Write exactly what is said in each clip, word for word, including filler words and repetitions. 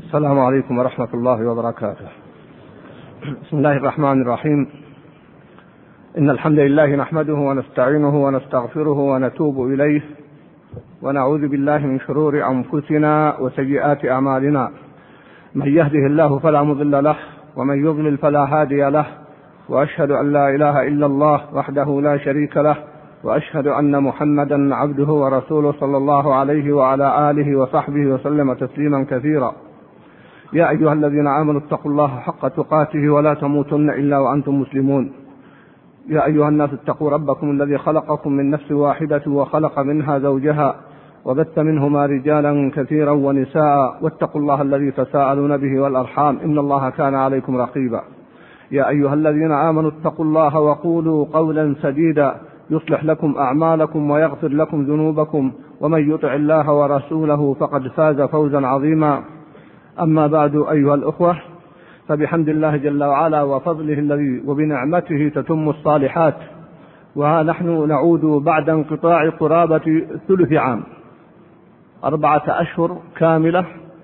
السلام عليكم ورحمة الله وبركاته. بسم الله الرحمن الرحيم. إن الحمد لله نحمده ونستعينه ونستغفره ونتوب إليه، ونعوذ بالله من شرور أنفسنا وسيئات أعمالنا. من يهده الله فلا مضل له، ومن يضلل فلا هادي له، وأشهد أن لا إله إلا الله وحده لا شريك له، وأشهد أن محمدا عبده ورسوله صلى الله عليه وعلى آله وصحبه وسلم تسليما كثيرا. يا أيها الذين آمنوا اتقوا الله حق تقاته ولا تموتن إلا وأنتم مسلمون. يا أيها الناس اتقوا ربكم الذي خلقكم من نفس واحدة وخلق منها زوجها وبث منهما رجالا كثيرا ونساء، واتقوا الله الذي تساءلون به والأرحام إن الله كان عليكم رقيبا. يا أيها الذين آمنوا اتقوا الله وقولوا قولا سديدا يصلح لكم أعمالكم ويغفر لكم ذنوبكم، ومن يطع الله ورسوله فقد فاز فوزا عظيما. أما بعد أيها الأخوة، فبحمد الله جل وعلا وفضله الذي وبنعمته تتم الصالحات، وها نحن نعود بعد انقطاع قرابة ثلث عام، أربعة أشهر كاملة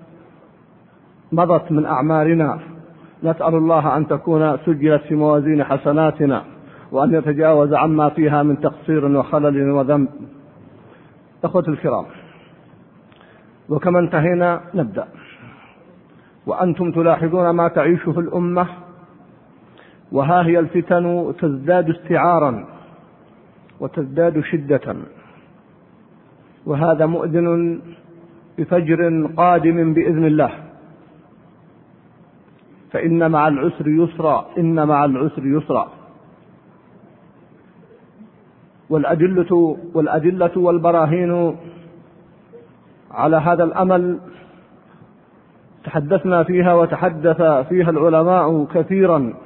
مضت من أعمارنا. نسأل الله أن تكون سجلت في موازين حسناتنا، وأن يتجاوز عما فيها من تقصير وخلل وذنب. أخوة الكرام، وكما انتهينا نبدأ، وأنتم تلاحظون ما تعيشه الأمة، وها هي الفتن تزداد استعارا وتزداد شدة، وهذا مؤذن بفجر قادم بإذن الله. فإن مع العسر يسرا، إن مع العسر يسرا. والأدلة والأدلة والبراهين على هذا الأمل تحدثنا فيها وتحدث فيها العلماء كثيرا،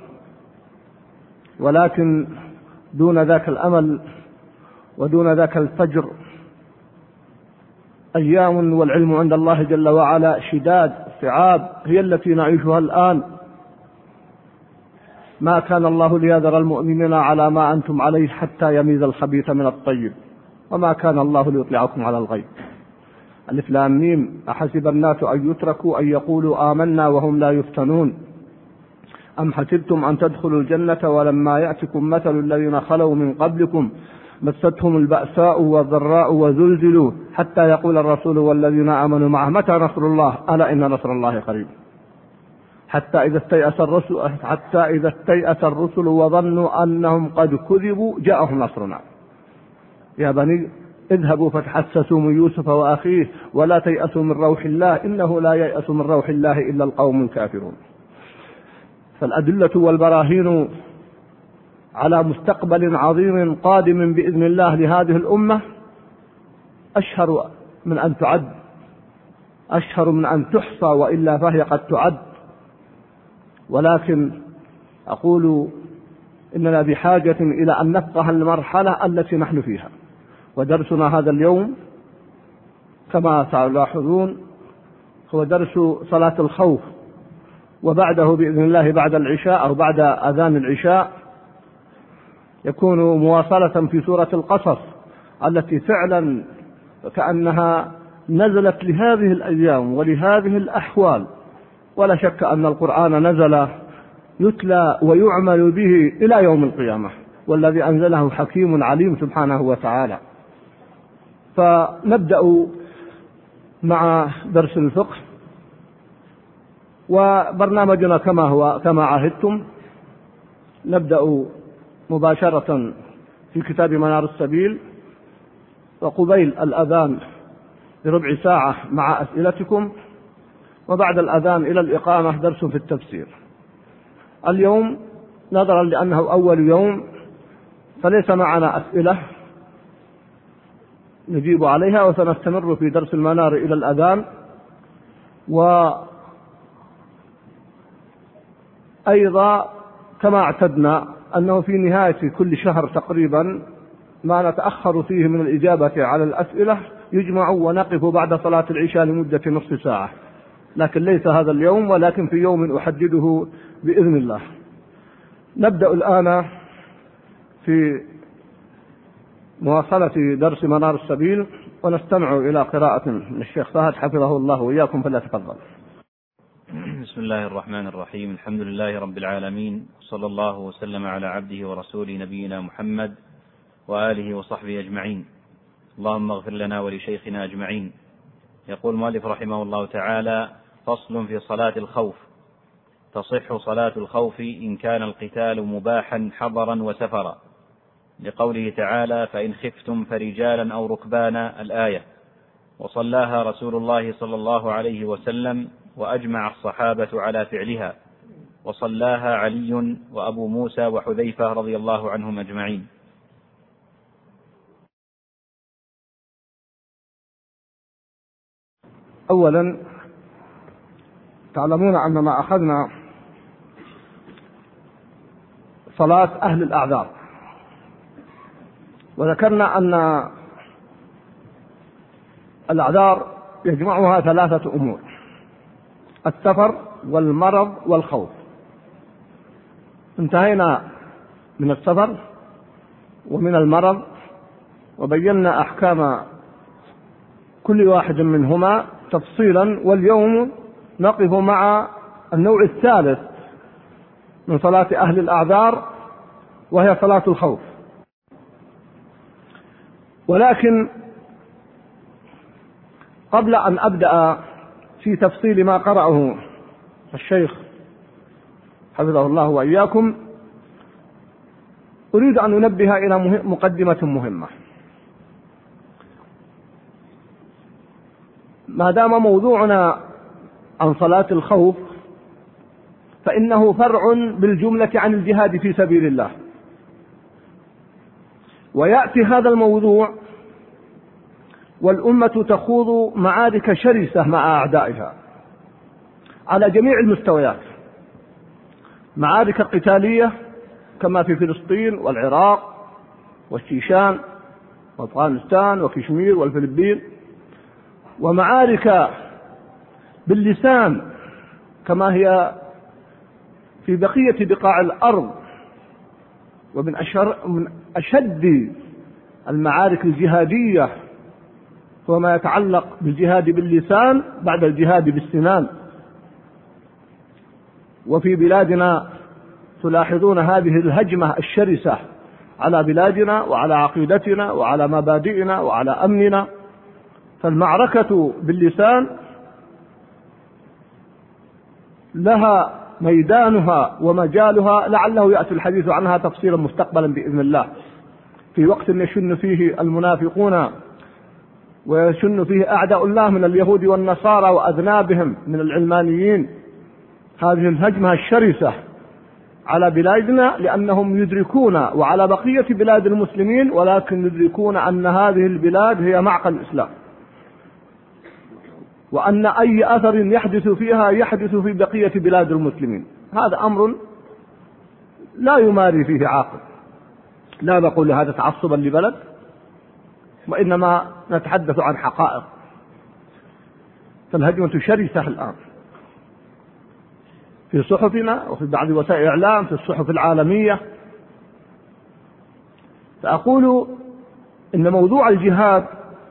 ولكن دون ذاك الأمل ودون ذاك الفجر أيام والعلم عند الله جل وعلا شداد صعاب هي التي نعيشها الآن. ما كان الله ليذر المؤمنين على ما أنتم عليه حتى يميز الخبيث من الطيب، وما كان الله ليطلعكم على الغيب. ألف لام ميم. أحسب الناس أن يتركوا أن يقولوا آمنا وهم لا يفتنون، أم حسبتم أن تدخلوا الجنة ولما يأتكم مثل الذين خلوا من قبلكم مستهم البأساء والضراء وزلزلوا حتى يقول الرسول والذين آمنوا معه متى نصر الله ألا إن نصر الله قريب. حتى إذا استيأس الرسل حتى إذا استيأس الرسل وظنوا أنهم قد كذبوا جاءهم نصرنا. يا بني اذهبوا فتحسسوا من يوسف وأخيه ولا تيأسوا من روح الله إنه لا ييأس من روح الله إلا القوم الكافرون. فالأدلة والبراهين على مستقبل عظيم قادم بإذن الله لهذه الأمة أشهر من أن تعد، أشهر من أن تحصى، وإلا فهي قد تعد. ولكن أقول إننا بحاجة إلى أن نفقه المرحلة التي نحن فيها. ودرسنا هذا اليوم كما تلاحظون هو درس صلاة الخوف، وبعده بإذن الله بعد العشاء أو بعد أذان العشاء يكون مواصلة في سورة القصص التي فعلا كأنها نزلت لهذه الأيام ولهذه الأحوال. ولا شك أن القرآن نزل يتلى ويعمل به إلى يوم القيامة، والذي أنزله حكيم عليم سبحانه وتعالى. فنبدأ مع درس الفقه، وبرنامجنا كما هو كما عهدتم نبدأ مباشرة في كتاب منار السبيل، وقبيل الأذان بربع ساعة مع أسئلتكم، وبعد الأذان إلى الإقامة درس في التفسير. اليوم نظرا لأنه أول يوم فليس معنا أسئلة نجيب عليها، وسنستمر في درس المنار إلى الأذان. وأيضا كما اعتدنا أنه في نهاية كل شهر تقريبا ما نتأخر فيه من الإجابة على الأسئلة يجمع ونقف بعد صلاة العشاء لمدة نصف ساعة، لكن ليس هذا اليوم، ولكن في يوم أحدده بإذن الله. نبدأ الآن في مواصلة درس منار السبيل، ونستمع إلى قراءة من الشيخ فهد حفظه الله وإياكم، فليتفضل. بسم الله الرحمن الرحيم. الحمد لله رب العالمين، صلى الله وسلم على عبده ورسوله نبينا محمد وآله وصحبه أجمعين. اللهم اغفر لنا ولشيخنا أجمعين. يقول المؤلف رحمه الله تعالى: فصل في صلاة الخوف. تصح صلاة الخوف إن كان القتال مباحا حضرا وسفرا، لقوله تعالى: فإن خفتم فرجالا أو ركبانا، الآية. وصلاها رسول الله صلى الله عليه وسلم، وأجمع الصحابة على فعلها، وصلاها علي وأبو موسى وحذيفة رضي الله عنهم أجمعين. أولا تعلمون أننا أخذنا صلاة أهل الأعذار، وذكرنا أن الأعذار يجمعها ثلاثة أمور: السفر والمرض والخوف. انتهينا من السفر ومن المرض، وبينا أحكام كل واحد منهما تفصيلا، واليوم نقف مع النوع الثالث من صلاة أهل الأعذار، وهي صلاة الخوف. ولكن قبل أن أبدأ في تفصيل ما قرأه الشيخ حفظه الله وإياكم، أريد أن أنبه إلى مقدمة مهمة. ما دام موضوعنا عن صلاة الخوف، فإنه فرع بالجملة عن الجهاد في سبيل الله، ويأتي هذا الموضوع والأمة تخوض معارك شرسة مع أعدائها على جميع المستويات، معارك قتالية كما في فلسطين والعراق والشيشان وأفغانستان وكشمير والفلبين، ومعارك باللسان كما هي في بقية بقاع الأرض. ومن من أشد المعارك الجهادية هو ما يتعلق بالجهاد باللسان بعد الجهاد بالسنان. وفي بلادنا تلاحظون هذه الهجمة الشرسة على بلادنا وعلى عقيدتنا وعلى مبادئنا وعلى أمننا. فالمعركة باللسان لها ميدانها ومجالها، لعله يأتي الحديث عنها تفصيلا مستقبلا بإذن الله، في وقت يشن فيه المنافقون ويشن فيه أعداء الله من اليهود والنصارى وأذنابهم من العلمانيين هذه الهجمة الشرسة على بلادنا، لأنهم يدركون وعلى بقية بلاد المسلمين، ولكن يدركون أن هذه البلاد هي معقل الإسلام، وأن أي أثر يحدث فيها يحدث في بقية بلاد المسلمين. هذا أمر لا يماري فيه عاقل. لا نقول هذا تعصبا لبلد، وإنما نتحدث عن حقائق. فالهجمة شرسة الآن في صحفنا وفي بعض وسائل الإعلام، في الصحف العالمية. فأقول إن موضوع الجهاد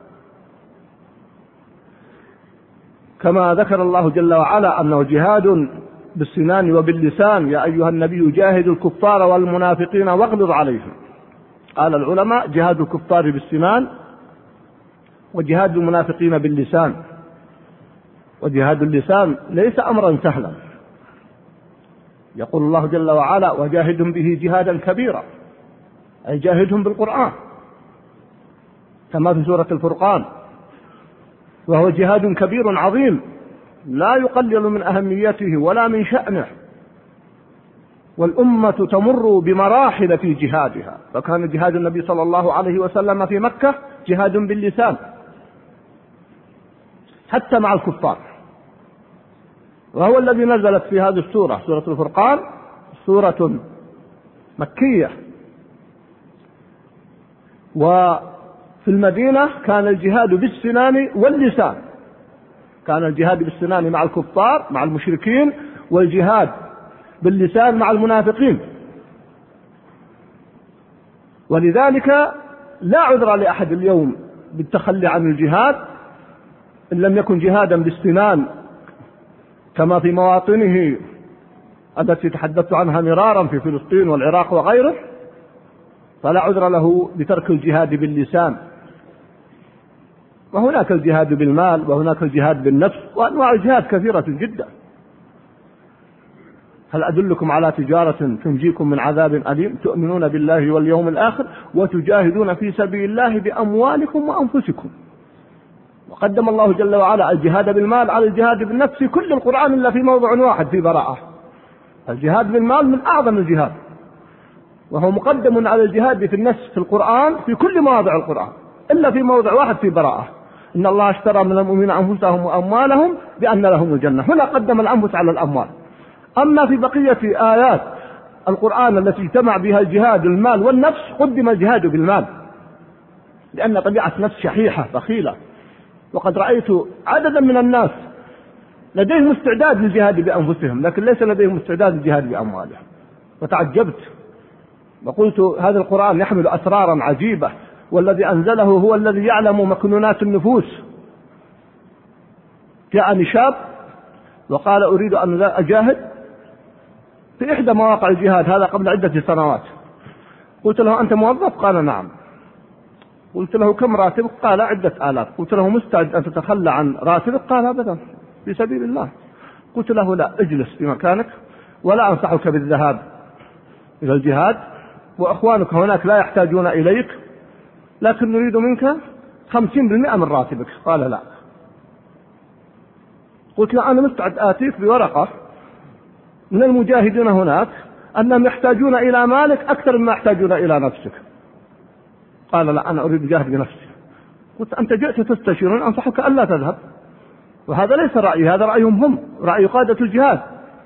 كما ذكر الله جل وعلا أنه جهاد بالسنان وباللسان: يا أيها النبي جاهد الكفار والمنافقين واغلظ عليهم. قال العلماء: جهاد الكفار بالسنان، وجهاد المنافقين باللسان. وجهاد اللسان ليس أمرا سهلا. يقول الله جل وعلا: وجاهدهم به جهادا كبيرا، أي جاهدهم بالقرآن كما في سورة الفرقان. وهو جهاد كبير عظيم لا يقلل من أهميته ولا من شأنه، والأمة تمر بمراحل في جهادها. فكان جهاد النبي صلى الله عليه وسلم في مكة جهاد باللسان حتى مع الكفار، وهو الذي نزلت في هذه السورة، سورة الفرقان، سورة مكية. وفي المدينة كان الجهاد بالسنان واللسان، كان الجهاد بالسنان مع الكفار مع المشركين، والجهاد باللسان مع المنافقين. ولذلك لا عذر لأحد اليوم بالتخلي عن الجهاد إن لم يكن جهادا بالسنان كما في مواطنه التي تحدثت عنها مرارا في فلسطين والعراق وغيره، فلا عذر له بترك الجهاد باللسان. وهناك الجهاد بالمال، وهناك الجهاد بالنفس، وأنواع الجهاد كثيرة جدا. هل أدلكم على تجارة تنجيكم من عذاب أليم تؤمنون بالله واليوم الآخر وتجاهدون في سبيل الله بأموالكم وأنفسكم. وقدم الله جل وعلا الجهاد بالمال على الجهاد بالنفس في كل القرآن إلا في موضع واحد في براءة. الجهاد بالمال من أعظم الجهاد، وهو مقدم على الجهاد في النفس في القرآن في كل مواضع القرآن إلا في موضع واحد في براءة: إن الله اشترى من المؤمنين أنفسهم وأموالهم بأن لهم الجنة. هنا قدم الأنفس على الأموال. أما في بقية آيات القرآن التي اجتمع بها الجهاد المال والنفس قدم الجهاد بالمال، لأن طبيعة نفس شحيحة بخيلة. وقد رأيت عددا من الناس لديهم استعداد للجهاد بأنفسهم، لكن ليس لديهم استعداد للجهاد بأموالهم. وتعجبت وقلت هذا القرآن يحمل أسرارا عجيبة، والذي أنزله هو الذي يعلم مكنونات النفوس. جاءني شاب وقال أريد أن أجاهد في إحدى مواقع الجهاد، هذا قبل عدة سنوات. قلت له أنت موظف؟ قال نعم. قلت له كم راتبك؟ قال عدة آلاف. قلت له مستعد أن تتخلى عن راتبك؟ قال أبدا، في سبيل الله. قلت له لا، اجلس في مكانك ولا أنصحك بالذهاب إلى الجهاد، وأخوانك هناك لا يحتاجون إليك، لكن نريد منك خمسين بالمئة من راتبك. قال لا. قلت له أنا مستعد آتيك بورقة من المجاهدين هناك أنهم يحتاجون إلى مالك أكثر مما يحتاجون إلى نفسك. قال لا، أنا أريد أجاهد بنفسي. قلت أنت جئت تستشيرون، أنصحك ألا تذهب، وهذا ليس رأيي، هذا رأيهم هم، رأي قادة الجهاد.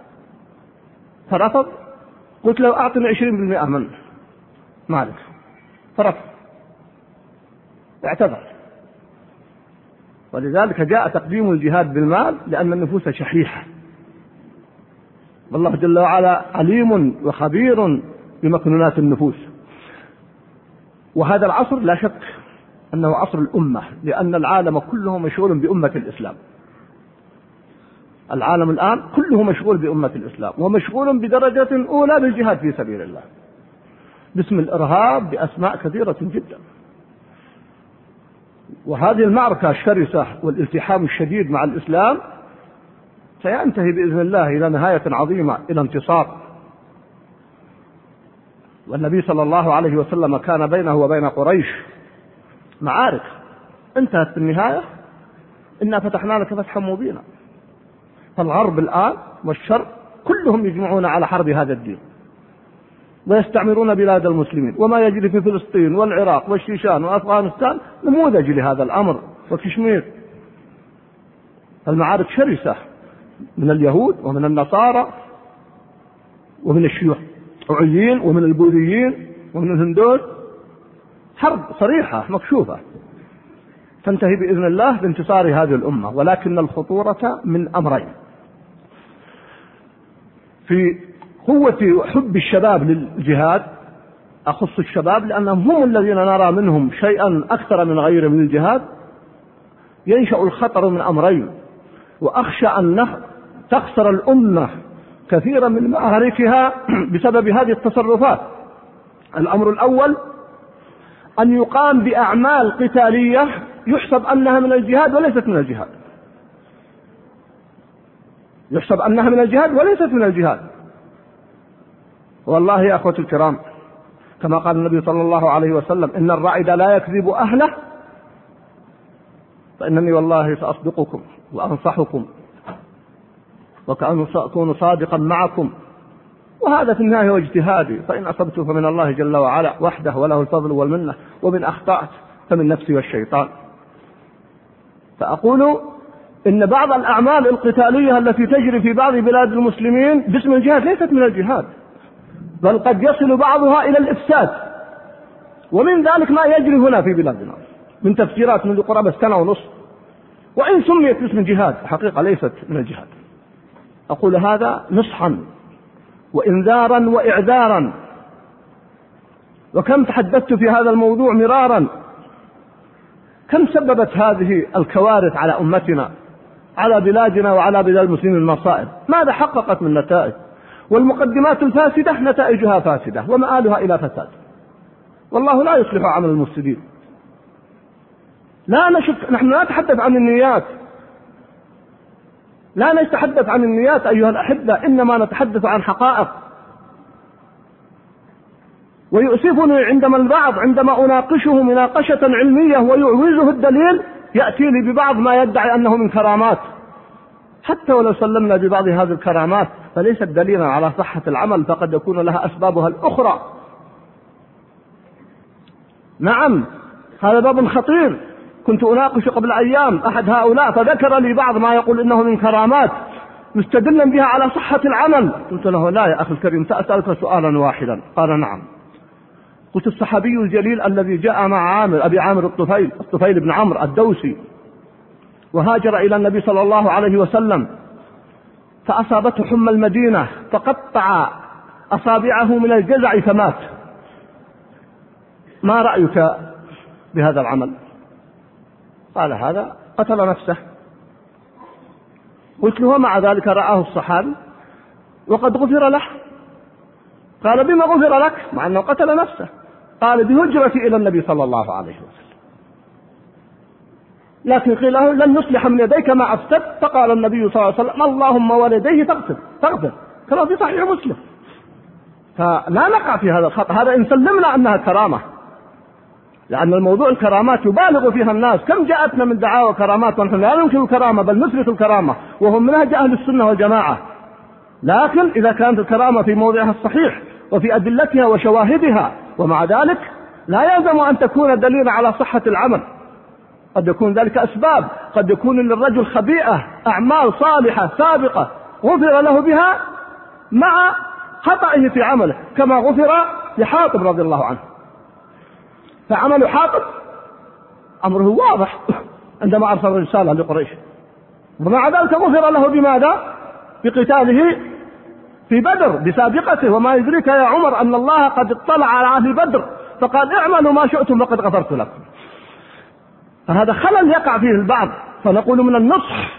فرفض. قلت له أعطني عشرين بالمئة من مالك، فرفض، اعتذر. ولذلك جاء تقديم الجهاد بالمال، لأن النفوس شحيحة، والله جل وعلا عليم وخبير بمكنونات النفوس. وهذا العصر لا شك أنه عصر الأمة، لأن العالم كله مشغول بأمة الإسلام. العالم الآن كله مشغول بأمة الإسلام، ومشغول بدرجة أولى بالجهاد في سبيل الله باسم الإرهاب بأسماء كثيرة جدا. وهذه المعركة الشرسة والالتحام الشديد مع الإسلام سينتهي بإذن الله إلى نهاية عظيمة، إلى انتصار. والنبي صلى الله عليه وسلم كان بينه وبين قريش معارك انتهت في النهاية إنا فتحنا لك فتحا مبينا. فالغرب الآن والشرق كلهم يجمعون على حرب هذا الدين، ويستعمرون بلاد المسلمين. وما يجري في فلسطين والعراق والشيشان وأفغانستان نموذج لهذا الأمر، وكشمير. المعارك شرسة من اليهود ومن النصارى ومن الشيوعيين ومن البوذيين ومن الهندوس، حرب صريحة مكشوفة تنتهي بإذن الله بانتصار هذه الأمة. ولكن الخطورة من أمرين: في قوة حب الشباب للجهاد، أخص الشباب لأنهم هم الذين نرى منهم شيئا أكثر من غير من الجهاد، ينشأ الخطر من أمرين، وأخشى أن تخسر الأمة كثيرا من معاركها بسبب هذه التصرفات. الأمر الأول أن يقام بأعمال قتالية يحسب أنها من الجهاد وليست من الجهاد، يحسب أنها من الجهاد وليست من الجهاد. والله يا أخوة الكرام، كما قال النبي صلى الله عليه وسلم: إن الرائد لا يكذب أهله، فإنني والله سأصدقكم وأنصحكم وكأن أكون صادقا معكم، وهذا في النهاية هو اجتهادي، فإن أصبت فمن الله جل وعلا وحده وله الفضل والمنة، ومن أخطأت فمن نفسي والشيطان. فأقول إن بعض الأعمال القتالية التي تجري في بعض بلاد المسلمين باسم الجهاد ليست من الجهاد، بل قد يصل بعضها إلى الإفساد. ومن ذلك ما يجري هنا في بلادنا من تفسيرات منذ قرابة سنة ونصف، وإن سميت باسم الجهاد حقيقة ليست من الجهاد. أقول هذا نصحا وإنذارا وإعذارا. وكم تحدثت في هذا الموضوع مرارا، كم سببت هذه الكوارث على أمتنا على بلادنا وعلى بلاد المسلمين المصائب. ماذا حققت من نتائج؟ والمقدمات الفاسدة نتائجها فاسدة ومآلها إلى فساد، والله لا يصلح عمل المفسدين. لا نشك، نحن لا نتحدث عن النيات، لا نتحدث عن النيات أيها الأحبة، إنما نتحدث عن حقائق. ويؤسفني عندما البعض عندما أناقشه مناقشة علمية ويعوزه الدليل يأتي لي ببعض ما يدعي أنه من كرامات. حتى ولو سلمنا ببعض هذه الكرامات فليست دليلا على صحة العمل، فقد يكون لها أسبابها الأخرى. نعم، هذا باب خطير. كنت أناقش قبل أيام أحد هؤلاء فذكر لي بعض ما يقول إنه من كرامات مستدلا بها على صحة العمل. قلت له لا يا أخي الكريم، سأسألك سؤالا واحدا. قال نعم. قلت الصحابي الجليل الذي جاء مع عامر أبي عامر الطفيل الطفيل بن عمرو الدوسي وهاجر إلى النبي صلى الله عليه وسلم فأصابته حمى المدينة فقطع أصابعه من الجزع فمات، ما رأيك بهذا العمل؟ قال هذا قتل نفسه. قلت له مع ذلك رآه الصحابي وقد غفر له. قال بما غفر لك مع أنه قتل نفسه؟ قال بهجرتي إلى النبي صلى الله عليه وسلم، لكن قيل له لن يصلح من يديك ما أفسدت، فقال النبي صلى الله عليه وسلم اللهم ولديه تغفر تغفر كما في صحيح مسلم. فلا نقع في هذا الخطأ، هذا إن سلمنا أنها كرامة، لأن الموضوع الكرامات يبالغ فيها الناس. كم جاءتنا من دعاوى كرامات ونحن لا ننكر الكرامة بل نثبت الكرامة، وهم منهج أهل السنة والجماعة. لكن إذا كانت الكرامة في موضعها الصحيح وفي أدلتها وشواهدها، ومع ذلك لا يلزم أن تكون دليلا على صحة العمل. قد يكون ذلك أسباب، قد يكون للرجل خبيئة أعمال صالحة سابقة غفر له بها مع خطئه في عمله، كما غفر لحاطب رضي الله عنه. فعمل حاطب أمره واضح عندما أرسل رسالة لقريش، ومع ذلك غفر له بماذا؟ بقتاله في بدر بسابقته. وما يدريك يا عمر أن الله قد اطلع على أهل بدر فقال اعملوا ما شئتم فقد غفرت لكم. فهذا خلل يقع فيه البعض، فنقول من النصح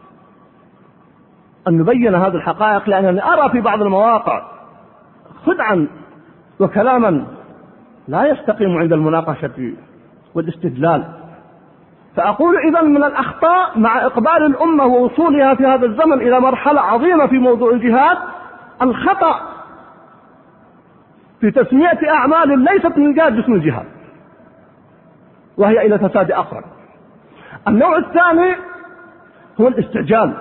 أن نبين هذه الحقائق، لأنني أرى في بعض المواقع خدعا وكلاما لا يستقيم عند المناقشة والاستدلال. فأقول إذن من الأخطاء مع إقبال الأمة ووصولها في هذا الزمن إلى مرحلة عظيمة في موضوع الجهاد الخطأ في تسمية أعمال ليست من جهاد باسم الجهاد، وهي إلى فساد أقرب. النوع الثاني هو الاستعجال.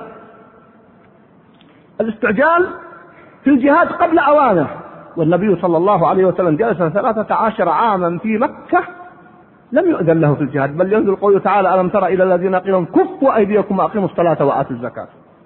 الاستعجال في الجهاد قبل أوانه، والنبي صلى الله عليه وسلم جلس ثلاثة عشر عاما في مكة لم يؤذن له في الجهاد، بل ينزل قوله تعالى ألم تر إلى الذين قيل لهم كفوا أيديكم وأقيموا الصلاة وآتوا الزكاة.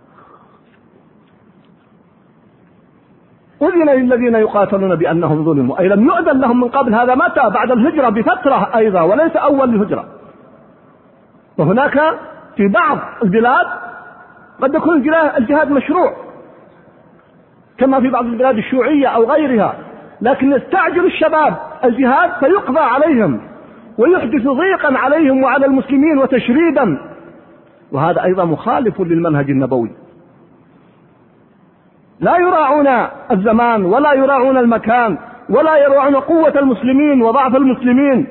أذن للذين يقاتلون بأنهم ظلموا، أي لم يؤذن لهم من قبل. هذا متى؟ بعد الهجرة بفترة أيضا، وليس أول الهجرة. وهناك في بعض البلاد قد يكون الجهاد مشروع كما في بعض البلاد الشيوعية أو غيرها، لكن يستعجل الشباب الجهاد فيقضى عليهم ويحدث ضيقا عليهم وعلى المسلمين وتشريدا، وهذا أيضا مخالف للمنهج النبوي. لا يراعون الزمان ولا يراعون المكان ولا يراعون قوة المسلمين وضعف المسلمين.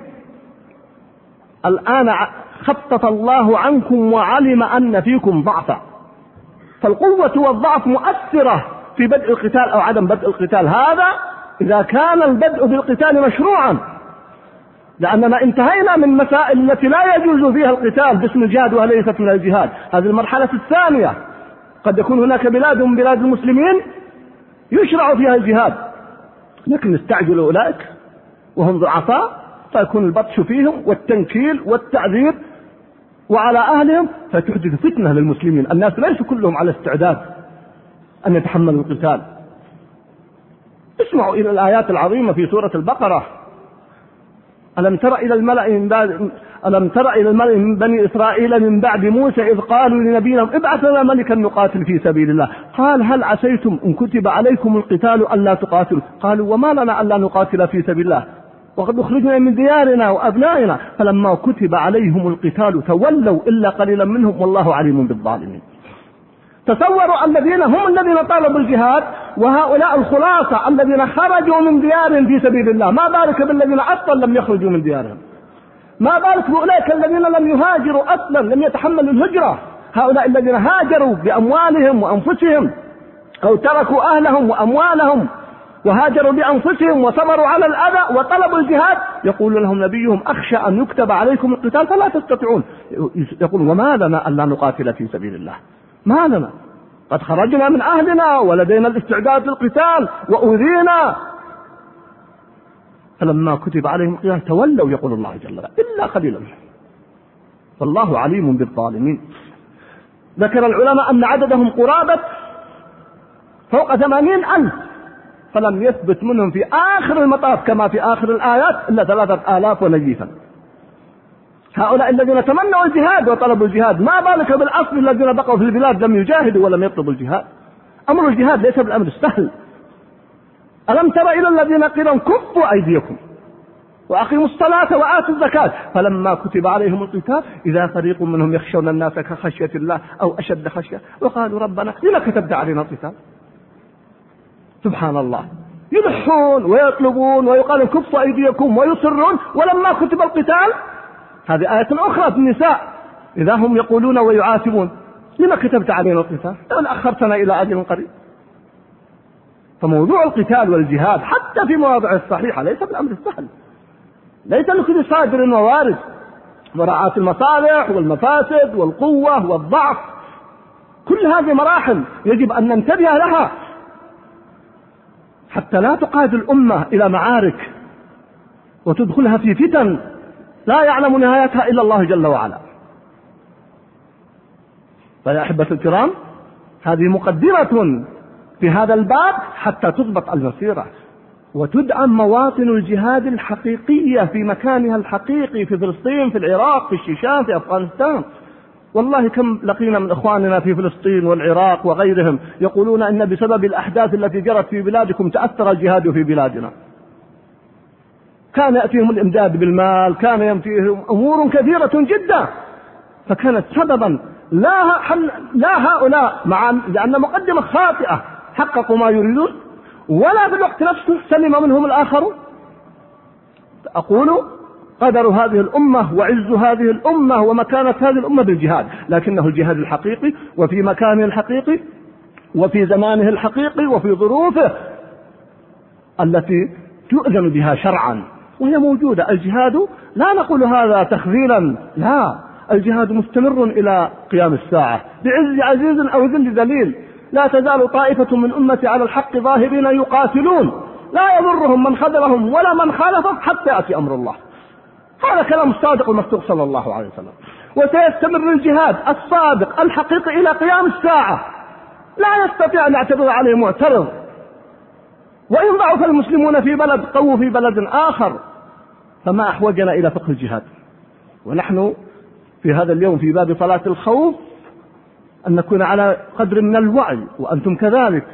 الآن خفف الله عنكم وعلم أن فيكم ضعفا، فالقوة والضعف مؤثرة في بدء القتال أو عدم بدء القتال، هذا إذا كان البدء بالقتال مشروعا، لأننا انتهينا من مسائل التي لا يجوز فيها القتال باسم الجهاد وليست من الجهاد. هذه المرحلة الثانية، قد يكون هناك بلاد من بلاد المسلمين يشرع فيها الجهاد، لكن استعجل أولئك وهم ضعفاء فيكون البطش فيهم والتنكيل والتعذيب وعلى أهلهم، فتحدث فتنة للمسلمين. الناس ليسوا كلهم على استعداد أن يتحملوا القتال. اسمعوا إلى الآيات العظيمة في سورة البقرة. ألم تر إلى الملأ من بعد ألم تر إلى الملأ من بني إسرائيل من بعد موسى إذ قالوا لنبيهم ابعث لنا ملكا نقاتل في سبيل الله قال هل عسيتم إن كتب عليكم القتال ألا تقاتلوا قالوا وما لنا ألا نقاتل في سبيل الله وقد أخرجنا من ديارنا وأبنائنا، فلما كتب عليهم القتال تولوا إلا قليلا منهم والله عليم بالظالمين. تصوروا الذين هم الذين طالبوا الجهاد، وهؤلاء الخلاصة الذين خرجوا من ديارهم في سبيل الله، ما بالك بالذين أصلا لم يخرجوا من ديارهم، ما بالك بأولئك الذين لم يهاجروا أصلا، لم يتحملوا الهجرة. هؤلاء الذين هاجروا بأموالهم وأنفسهم، أو تركوا أهلهم وأموالهم وهاجروا بأنفسهم وصبروا على الأذى وطلبوا الجهاد، يقول لهم نبيهم أخشى أن يكتب عليكم القتال فلا تستطيعون. يقول وما لنا ألا نقاتل في سبيل الله، ما لنا، قد خرجنا من أهلنا ولدينا الاستعداد للقتال وأوذينا. فلما كتب عليهم القتال تولوا، يقول الله جل وعلا إلا قليلا، والله عليم بالظالمين. ذكر العلماء أن عددهم قرابة فوق ثمانين ألف، فلم يثبت منهم في آخر المطاف كما في آخر الآيات إلا ثلاثة آلاف ونجيفا. هؤلاء الذين تمنوا الجهاد وطلبوا الجهاد، ما بالك بالأصل الذين بقوا في البلاد لم يجاهدوا ولم يطلبوا الجهاد. أمر الجهاد ليس بالأمر السهل. ألم تر إلى الذين قيل كفوا أيديكم وأقيموا الصلاة وآتوا الزكاة فلما كتب عليهم القتال إذا فريق منهم يخشون الناس كخشية الله أو أشد خشية وقالوا ربنا لما كتبت علينا القتال. سبحان الله، يلحون ويطلبون ويقالون كفوا أيديكم ويصرون ولما كتب القتال. هذه آية أخرى في النساء إذا هم يقولون ويعاتبون لما كتبت علينا القتال لو أخرتنا إلى أجل قريب. فموضوع القتال والجهاد حتى في مواضع الصحيحة ليس بالأمر السهل، ليس لكل صادر ووارد، مراعاة المصالح والمفاسد والقوة والضعف، كل هذه مراحل يجب أن ننتبه لها حتى لا تقاد الأمة إلى معارك وتدخلها في فتن لا يعلم نهايتها إلا الله جل وعلا. فيا أحبة الكرام، هذه مقدمة في هذا الباب حتى تضبط المسيرة وتدعم مواطن الجهاد الحقيقية في مكانها الحقيقي في فلسطين، في العراق، في الشيشان، في أفغانستان. والله كم لقينا من إخواننا في فلسطين والعراق وغيرهم يقولون إن بسبب الأحداث التي جرت في بلادكم تأثر الجهاد في بلادنا. كان يأتيهم الإمداد بالمال، كان يأتيهم أمور كثيرة جدا، فكانت سببا لا, لا هؤلاء مع لأن مقدمة خاطئة حققوا ما يريدون ولا في الوقت نفسه سلم منهم الآخرون. أقول قدر هذه الأمة وعز هذه الأمة ومكانة هذه الأمة بالجهاد، لكنه الجهاد الحقيقي وفي مكانه الحقيقي وفي زمانه الحقيقي وفي ظروفه التي تؤذن بها شرعا وهي موجودة. الجهاد لا نقول هذا تخذيلا، لا، الجهاد مستمر إلى قيام الساعة بعز عزيز أو ذل ذليل. لا تزال طائفة من أمتي على الحق ظاهرين يقاتلون لا يضرهم من خذلهم ولا من خالفهم حتى يأتي أمر الله. هذا كلام الصادق المصدوق صلى الله عليه وسلم. وسيستمر الجهاد الصادق الحقيقي إلى قيام الساعة، لا يستطيع أن يعترض عليه معترض. وإن ضعف المسلمون في بلد قووا في بلد آخر، فما أحوجنا إلى فقه الجهاد. ونحن في هذا اليوم في باب صلاة الخوف أن نكون على قدر من الوعي، وأنتم كذلك،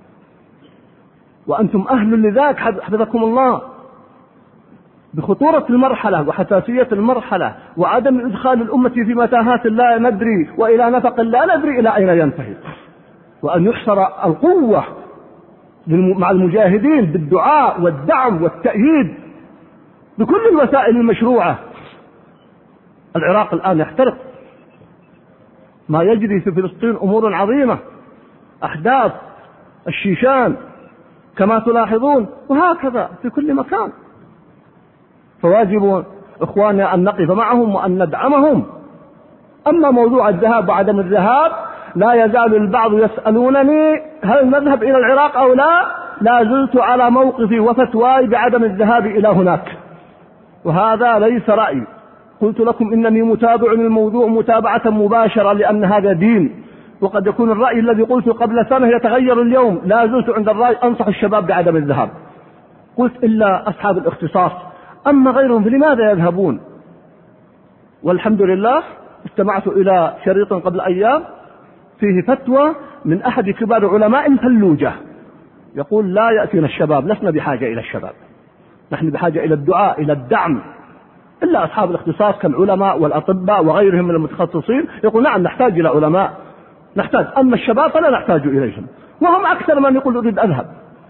وأنتم أهل لذاك حفظكم الله، بخطورة المرحلة وحساسية المرحلة وعدم إدخال الأمة في متاهات لا ندري وإلى نفق لا ندري إلى أين ينتهي، وأن يحصر القوة مع المجاهدين بالدعاء والدعم والتأييد بكل الوسائل المشروعة. العراق الآن يحترق، ما يجري في فلسطين أمور عظيمة، أحداث الشيشان كما تلاحظون، وهكذا في كل مكان. فواجب إخواننا أن نقف معهم وأن ندعمهم. أما موضوع الذهاب وعدم الذهاب، لا يزال البعض يسألونني هل نذهب إلى العراق أو لا، لا زلت على موقفي وفتواي بعدم الذهاب إلى هناك، وهذا ليس رأي. قلت لكم إنني متابع للموضوع متابعة مباشرة لأن هذا دين، وقد يكون الرأي الذي قلته قبل سنة يتغير اليوم. لا زلت عند الرأي أنصح الشباب بعدم الذهاب. قلت إلا أصحاب الاختصاص، أما غيرهم فلماذا يذهبون؟ والحمد لله استمعت إلى شريط قبل أيام فيه فتوى من أحد كبار علماء الفلوجة يقول لا يأتينا الشباب، لسنا بحاجة إلى الشباب، نحن بحاجة إلى الدعاء، إلى الدعم. إلا أصحاب الاختصاص كالعلماء والأطباء وغيرهم من المتخصصين يقول نعم نحتاج إلى علماء، نحتاج، أما الشباب فلا نحتاج إليهم، وهم أكثر من يقول أريد أذهب.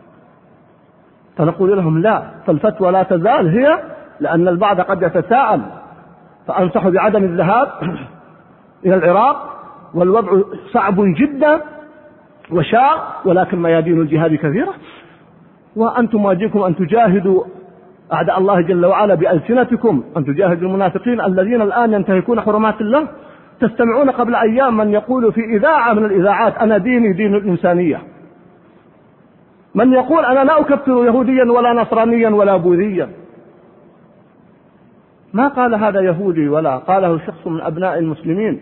فنقول لهم لا، فالفتوى لا تزال هي، لأن البعض قد يتساءل، فأنصح بعدم الذهاب إلى العراق، والوضع صعب جدا وشاق، ولكن ميادين الجهاد كثيرة، وأنتم واجبكم أن تجاهدوا أعداء الله جل وعلا بألسنتكم، أن تجاهدوا المنافقين الذين الآن ينتهكون حرمات الله. تستمعون قبل أيام من يقول في إذاعة من الإذاعات أنا ديني دين الإنسانية، من يقول أنا لا أكفر يهوديا ولا نصرانيا ولا بوذيا. ما قال هذا يهودي ولا قاله شخص من أبناء المسلمين،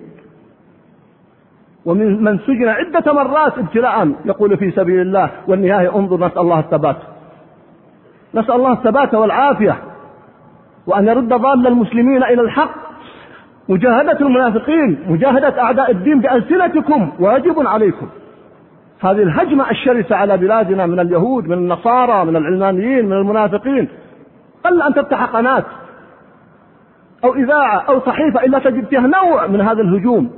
ومن من سجن عدة مرات ابتلاء يقول في سبيل الله، والنهاية انظر، نسأل الله الثبات، نسأل الله الثبات والعافية، وأن يرد ضال المسلمين إلى الحق. مجاهدة المنافقين، مجاهدة أعداء الدين بألسنتكم واجب عليكم. هذه الهجمة الشرسة على بلادنا من اليهود، من النصارى، من العلمانيين، من المنافقين، قل أن تفتح قناة أو إذاعة أو صحيفة إلا تجد فيها نوع من هذا الهجوم،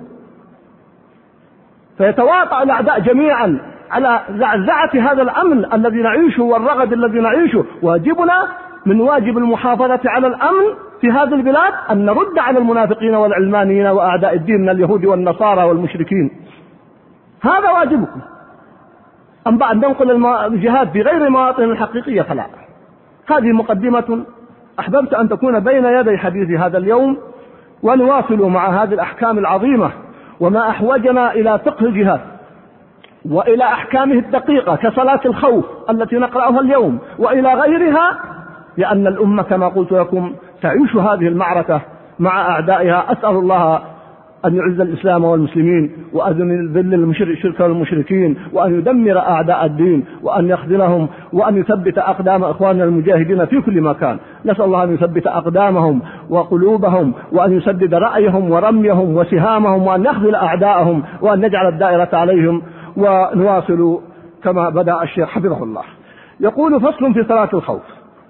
فيتواطأ الأعداء جميعا على زعزعة هذا الأمن الذي نعيشه والرغد الذي نعيشه. واجبنا من واجب المحافظة على الأمن في هذه البلاد أن نرد على المنافقين والعلمانيين وأعداء الدين من اليهود والنصارى والمشركين، هذا واجبكم. أما أن ننقل الجهاد في غير مواطن الحقيقية فلا. هذه مقدمة أحببت أن تكون بين يدي حديث هذا اليوم، ونواصل مع هذه الأحكام العظيمة وما أحوجنا إلى فقه الجهاد وإلى أحكامه الدقيقة كصلاة الخوف التي نقرأها اليوم وإلى غيرها، لأن الأمة كما قلت لكم تعيش هذه المعركة مع أعدائها. أسأل الله أن يعز الإسلام والمسلمين، وأن يذل الشرك والمشركين، وأن يدمر أعداء الدين، وأن يخذلهم، وأن يثبت أقدام إخواننا المجاهدين في كل مكان. نسأل الله أن يثبت أقدامهم وقلوبهم، وأن يسدد رأيهم ورميهم وسهامهم، وأن يخذل أعداءهم، وأن يجعل الدائرة عليهم. ونواصل كما بدأ الشيخ حفظه الله. يقول فصل في صلاة الخوف.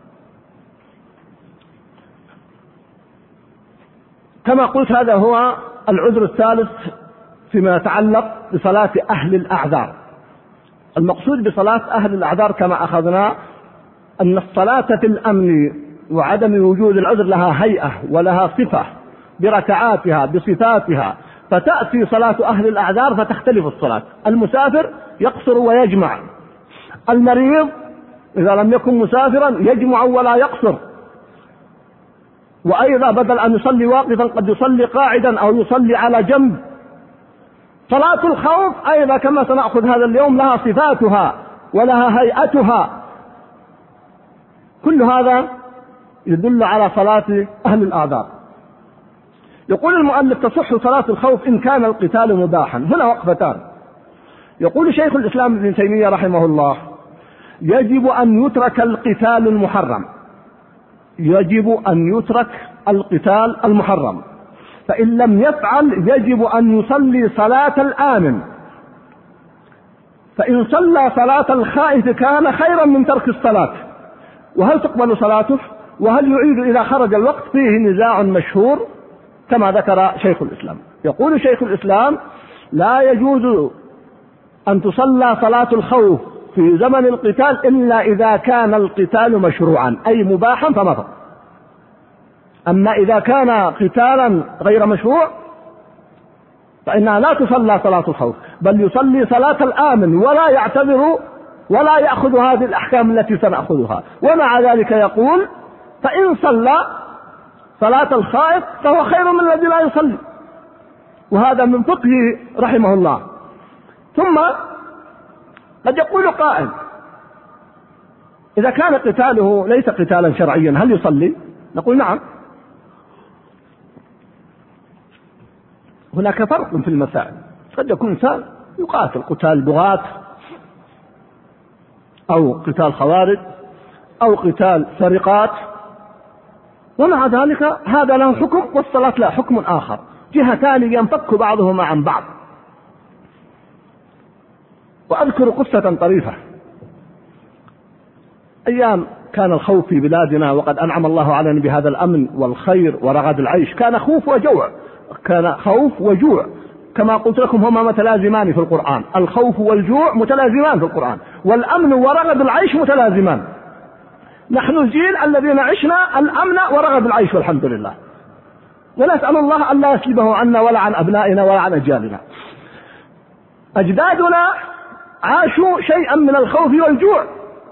كما قلت هذا هو العذر الثالث فيما يتعلق بصلاة أهل الأعذار. المقصود بصلاة أهل الأعذار كما أخذنا أن الصلاة في الأمن وعدم وجود العذر لها هيئة ولها صفة بركعاتها بصفاتها، فتأتي صلاة أهل الأعذار فتختلف الصلاة. المسافر يقصر ويجمع، المريض إذا لم يكن مسافرا يجمع ولا يقصر، وأيضا بدل أن يصلي واقفا قد يصلي قاعدا أو يصلي على جنب. صلاة الخوف أيضا كما سنأخذ هذا اليوم لها صفاتها ولها هيئتها، كل هذا يدل على صلاة أهل الأعذار. يقول المؤلف تصح صلاة الخوف إن كان القتال مباحا. هنا وقفتان. يقول شيخ الإسلام ابن تيمية رحمه الله يجب أن يترك القتال المحرم، يجب أن يترك القتال المحرم، فإن لم يفعل يجب أن يصلي صلاة الآمن، فإن صلى صلاة الخائف كان خيرا من ترك الصلاة. وهل تقبل صلاته وهل يعيد إذا خرج الوقت؟ فيه نزاع مشهور كما ذكر شيخ الإسلام. يقول شيخ الإسلام لا يجوز أن تصلى صلاة الخوف في زمن القتال إلا إذا كان القتال مشروعا أي مباحا فمضى. أما إذا كان قتالا غير مشروع فإنها لا تصلى صلاة الخوف، بل يصلي صلاة الآمن ولا يعتبر ولا يأخذ هذه الأحكام التي سنأخذها. ومع ذلك يقول فإن صلى صلاة الخائف فهو خير من الذي لا يصلي، وهذا من فقهه رحمه الله. ثم قد يقول قائل إذا كان قتاله ليس قتالا شرعيا هل يصلي؟ نقول نعم. هناك فرق في المسائل، قد يكون إنسان يقاتل قتال بغاة أو قتال خوارج أو قتال سرقات، ومع ذلك هذا له حكم والصلاة له حكم آخر، جهتان ينفك بعضهما عن بعض. وأذكر قصة طريفة. أيام كان الخوف في بلادنا وقد أنعم الله علينا بهذا الأمن والخير ورغد العيش، كان خوف وجوع، كان خوف وجوع كما قلت لكم هما متلازمان في القرآن، الخوف والجوع متلازمان في القرآن، والأمن ورغد العيش متلازمان. نحن الجيل الذين عشنا الأمن ورغد العيش والحمد لله، ونسأل الله أن لا يسلبه عنا ولا عن أبنائنا ولا عن أجيالنا. أجدادنا عاشوا شيئا من الخوف والجوع،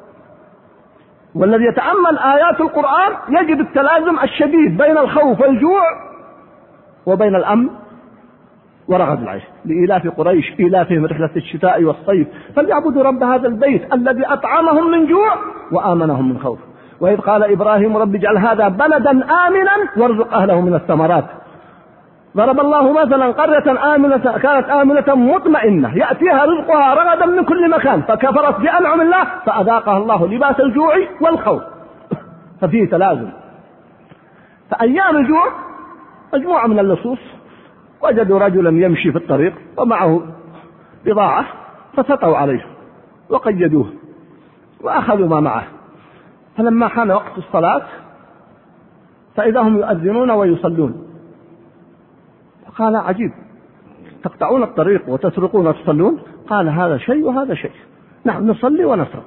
والذي يتأمل آيات القرآن يجد التلازم الشديد بين الخوف والجوع وبين الأمن ورغد العيش. لإيلاف قريش إيلافهم رحلة الشتاء والصيف فليعبدوا رب هذا البيت الذي أطعمهم من جوع وآمنهم من خوف. وإذ قال إبراهيم رب اجعل هذا بلدا آمنا وارزق أهله من الثمرات. ضرب الله مثلا قرية آمنة كانت آمنة مطمئنة يأتيها رزقها رغدا من كل مكان فكفرت بأنعم الله فأذاقها الله لباس الجوع والخوف. ففيه تلازم. فأيام الجوع مجموعة من اللصوص وجدوا رجلا يمشي في الطريق ومعه بضاعة فسطوا عليه وقيدوه وأخذوا ما معه. فلما حان وقت الصلاة فإذا هم يؤذنون ويصلون، قال عجيب تقطعون الطريق وتسرقون وتصلون؟ قال هذا شيء وهذا شيء، نعم نصلي ونسرق.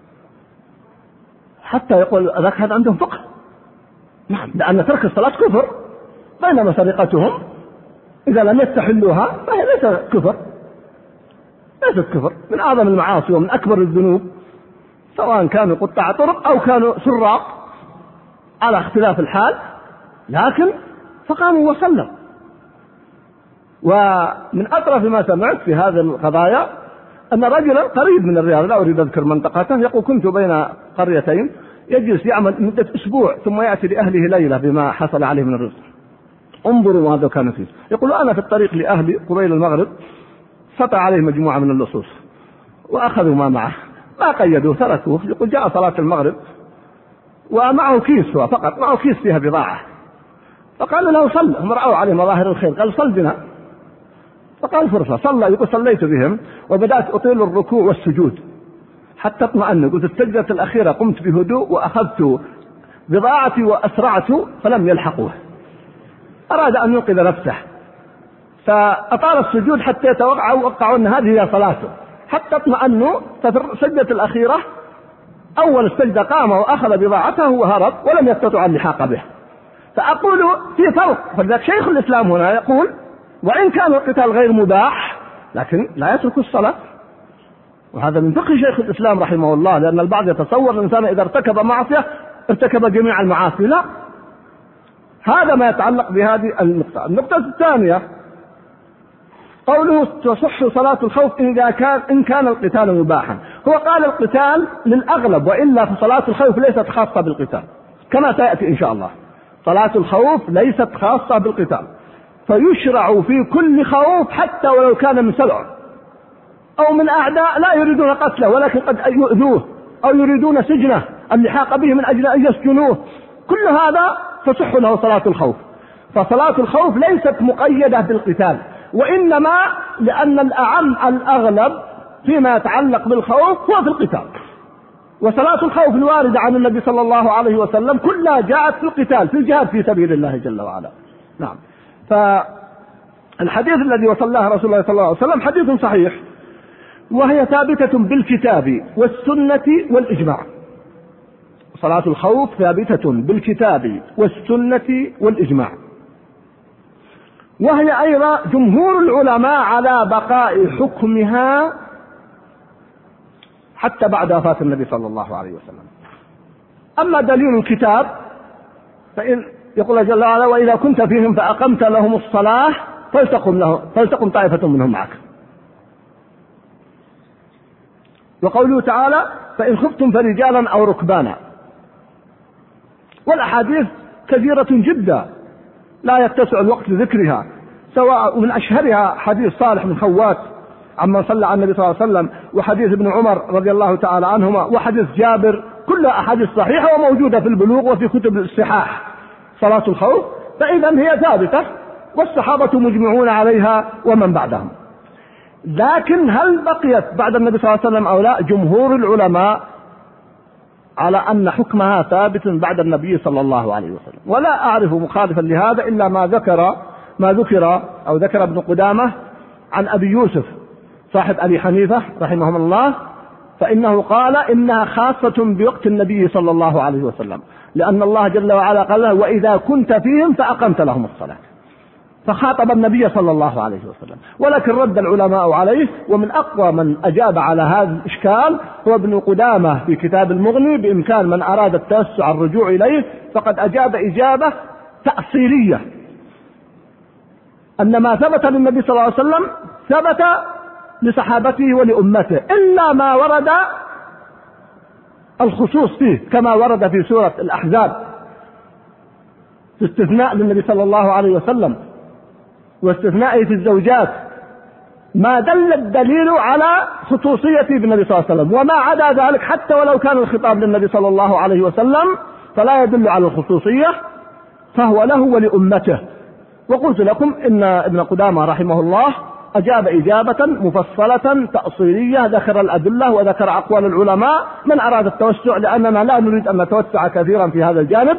حتى يقول ذاك هذا عندهم فقه، نعم لأن ترك الصلاة كفر، بينما سرقتهم إذا لم يستحلوها فهي ليست كفر، ليست كفر، من أعظم المعاصي ومن أكبر الذنوب، سواء كانوا قطاع طرق أو كانوا سراق على اختلاف الحال، لكن فقاموا وصلوا. ومن أطرف ما سمعت في هذه القضايا أن رجلا قريب من الرياض لا أريد أذكر منطقته يقول كنت بين قريتين يجلس يعمل مدة أسبوع ثم يأتي لأهله ليلة بما حصل عليه من الرزق. انظروا ماذا كان فيه. يقول أنا في الطريق لأهلي قبيل المغرب سطع عليه مجموعة من اللصوص وأخذوا ما معه، ما قيدوه تركوه. يقول جاء صلاة المغرب ومعه كيس، هو فقط معه كيس فيها بضاعة، فقالوا له صل، هم رأوا عليه مظاهر الخير، قال صل بنا، فقال فرصة صلى. يقول صليت بهم وبدأت أطيل الركوع والسجود حتى اطمأن. قلت السجدة الأخيرة قمت بهدوء وأخذت بضاعتي وأسرعت فلم يلحقوه، أراد أن ينقذ نفسه فأطال السجود حتى يتوقعوا وقعوا أن هذه هي صلاته حتى اطمأنوا. ففي السجدة الأخيرة أول السجدة قام وأخذ بضاعته وهرب ولم يستطع اللحاق به. فأقول في فرق، فلذلك شيخ الإسلام هنا يقول وإن كان القتال غير مباح لكن لا يترك الصلاة، وهذا من فقه شيخ الإسلام رحمه الله، لأن البعض يتصور الإنسان إذا ارتكب معصية ارتكب جميع المعاصي، لا، هذا ما يتعلق بهذه النقطة. النقطة الثانية قوله تصح صلاة الخوف إذا كان إن كان القتال مباحا. هو قال القتال للأغلب، وإلا فصلاة الخوف ليست خاصة بالقتال كما سيأتي إن شاء الله. صلاة الخوف ليست خاصة بالقتال، فيشرع في كل خوف حتى ولو كان من سبع أو من أعداء لا يريدون قتله ولكن قد يؤذوه أو يريدون سجنه اللحاق به من أجل أن يسجنوه، كل هذا تصح له صلاة الخوف. فصلاة الخوف ليست مقيدة بالقتال، وإنما لأن الأعم الأغلب فيما يتعلق بالخوف هو في القتال. وصلاة الخوف الواردة عن النبي صلى الله عليه وسلم كلها جاءت في القتال، في الجهاد في سبيل الله جل وعلا. نعم. فالحديث الذي وصلها رسول الله صلى الله عليه وسلم حديث صحيح، وهي ثابتة بالكتاب والسنة والإجماع. صلاة الخوف ثابتة بالكتاب والسنة والإجماع، وهي أيضا جمهور العلماء على بقاء حكمها حتى بعد وفاة النبي صلى الله عليه وسلم. أما دليل الكتاب فإن يقول جل وعلا وإذا كنت فيهم فأقمت لهم الصلاة فلتقم, له فلتقم طائفة منهم معك. وقوله تعالى فإن خفتم فرجالا أو ركبانا. والأحاديث كثيرة جدا لا يتسع الوقت لذكرها، سواء من أشهرها حديث صالح بن خوات عمن صلى على النبي صلى الله عليه وسلم، وحديث ابن عمر رضي الله تعالى عنهما، وحديث جابر، كلها أحاديث صحيحة وموجودة في البلوغ وفي كتب الصحاح صلاة الخوف. فإذا هي ثابتة والصحابة مجمعون عليها ومن بعدهم. لكن هل بقيت بعد النبي صلى الله عليه وسلم أو لا؟ جمهور العلماء على أن حكمها ثابت بعد النبي صلى الله عليه وسلم، ولا أعرف مخالفا لهذا إلا ما ذكر ما ذكر أو ذكر ابن قدامة عن أبي يوسف صاحب أبي حنيفة رحمه الله، فإنه قال إنها خاصة بوقت النبي صلى الله عليه وسلم، لأن الله جل وعلا قال له وإذا كنت فيهم فأقمت لهم الصلاة، فخاطب النبي صلى الله عليه وسلم. ولكن رد العلماء عليه، ومن أقوى من أجاب على هذا الإشكال هو ابن قدامة في كتاب المغني، بإمكان من أراد التوسع الرجوع إليه، فقد أجاب إجابة تأصيلية أن ما ثبت للنبي صلى الله عليه وسلم ثبت لصحابته ولأمته، إلا ما ورد الخصوص فيه كما ورد في سورة الأحزاب في استثناء للنبي صلى الله عليه وسلم واستثنائه في الزوجات، ما دل الدليل على خصوصيته بالنبي صلى الله عليه وسلم، وما عدا ذلك حتى ولو كان الخطاب للنبي صلى الله عليه وسلم فلا يدل على الخصوصية، فهو له ولأمته. وقلت لكم إن ابن قدامة رحمه الله أجاب إجابة مفصلة تأصيلية، ذكر الأدلة وذكر أقوال العلماء. من أراد التوسع، لأننا لا نريد أن نتوسع كثيرا في هذا الجانب،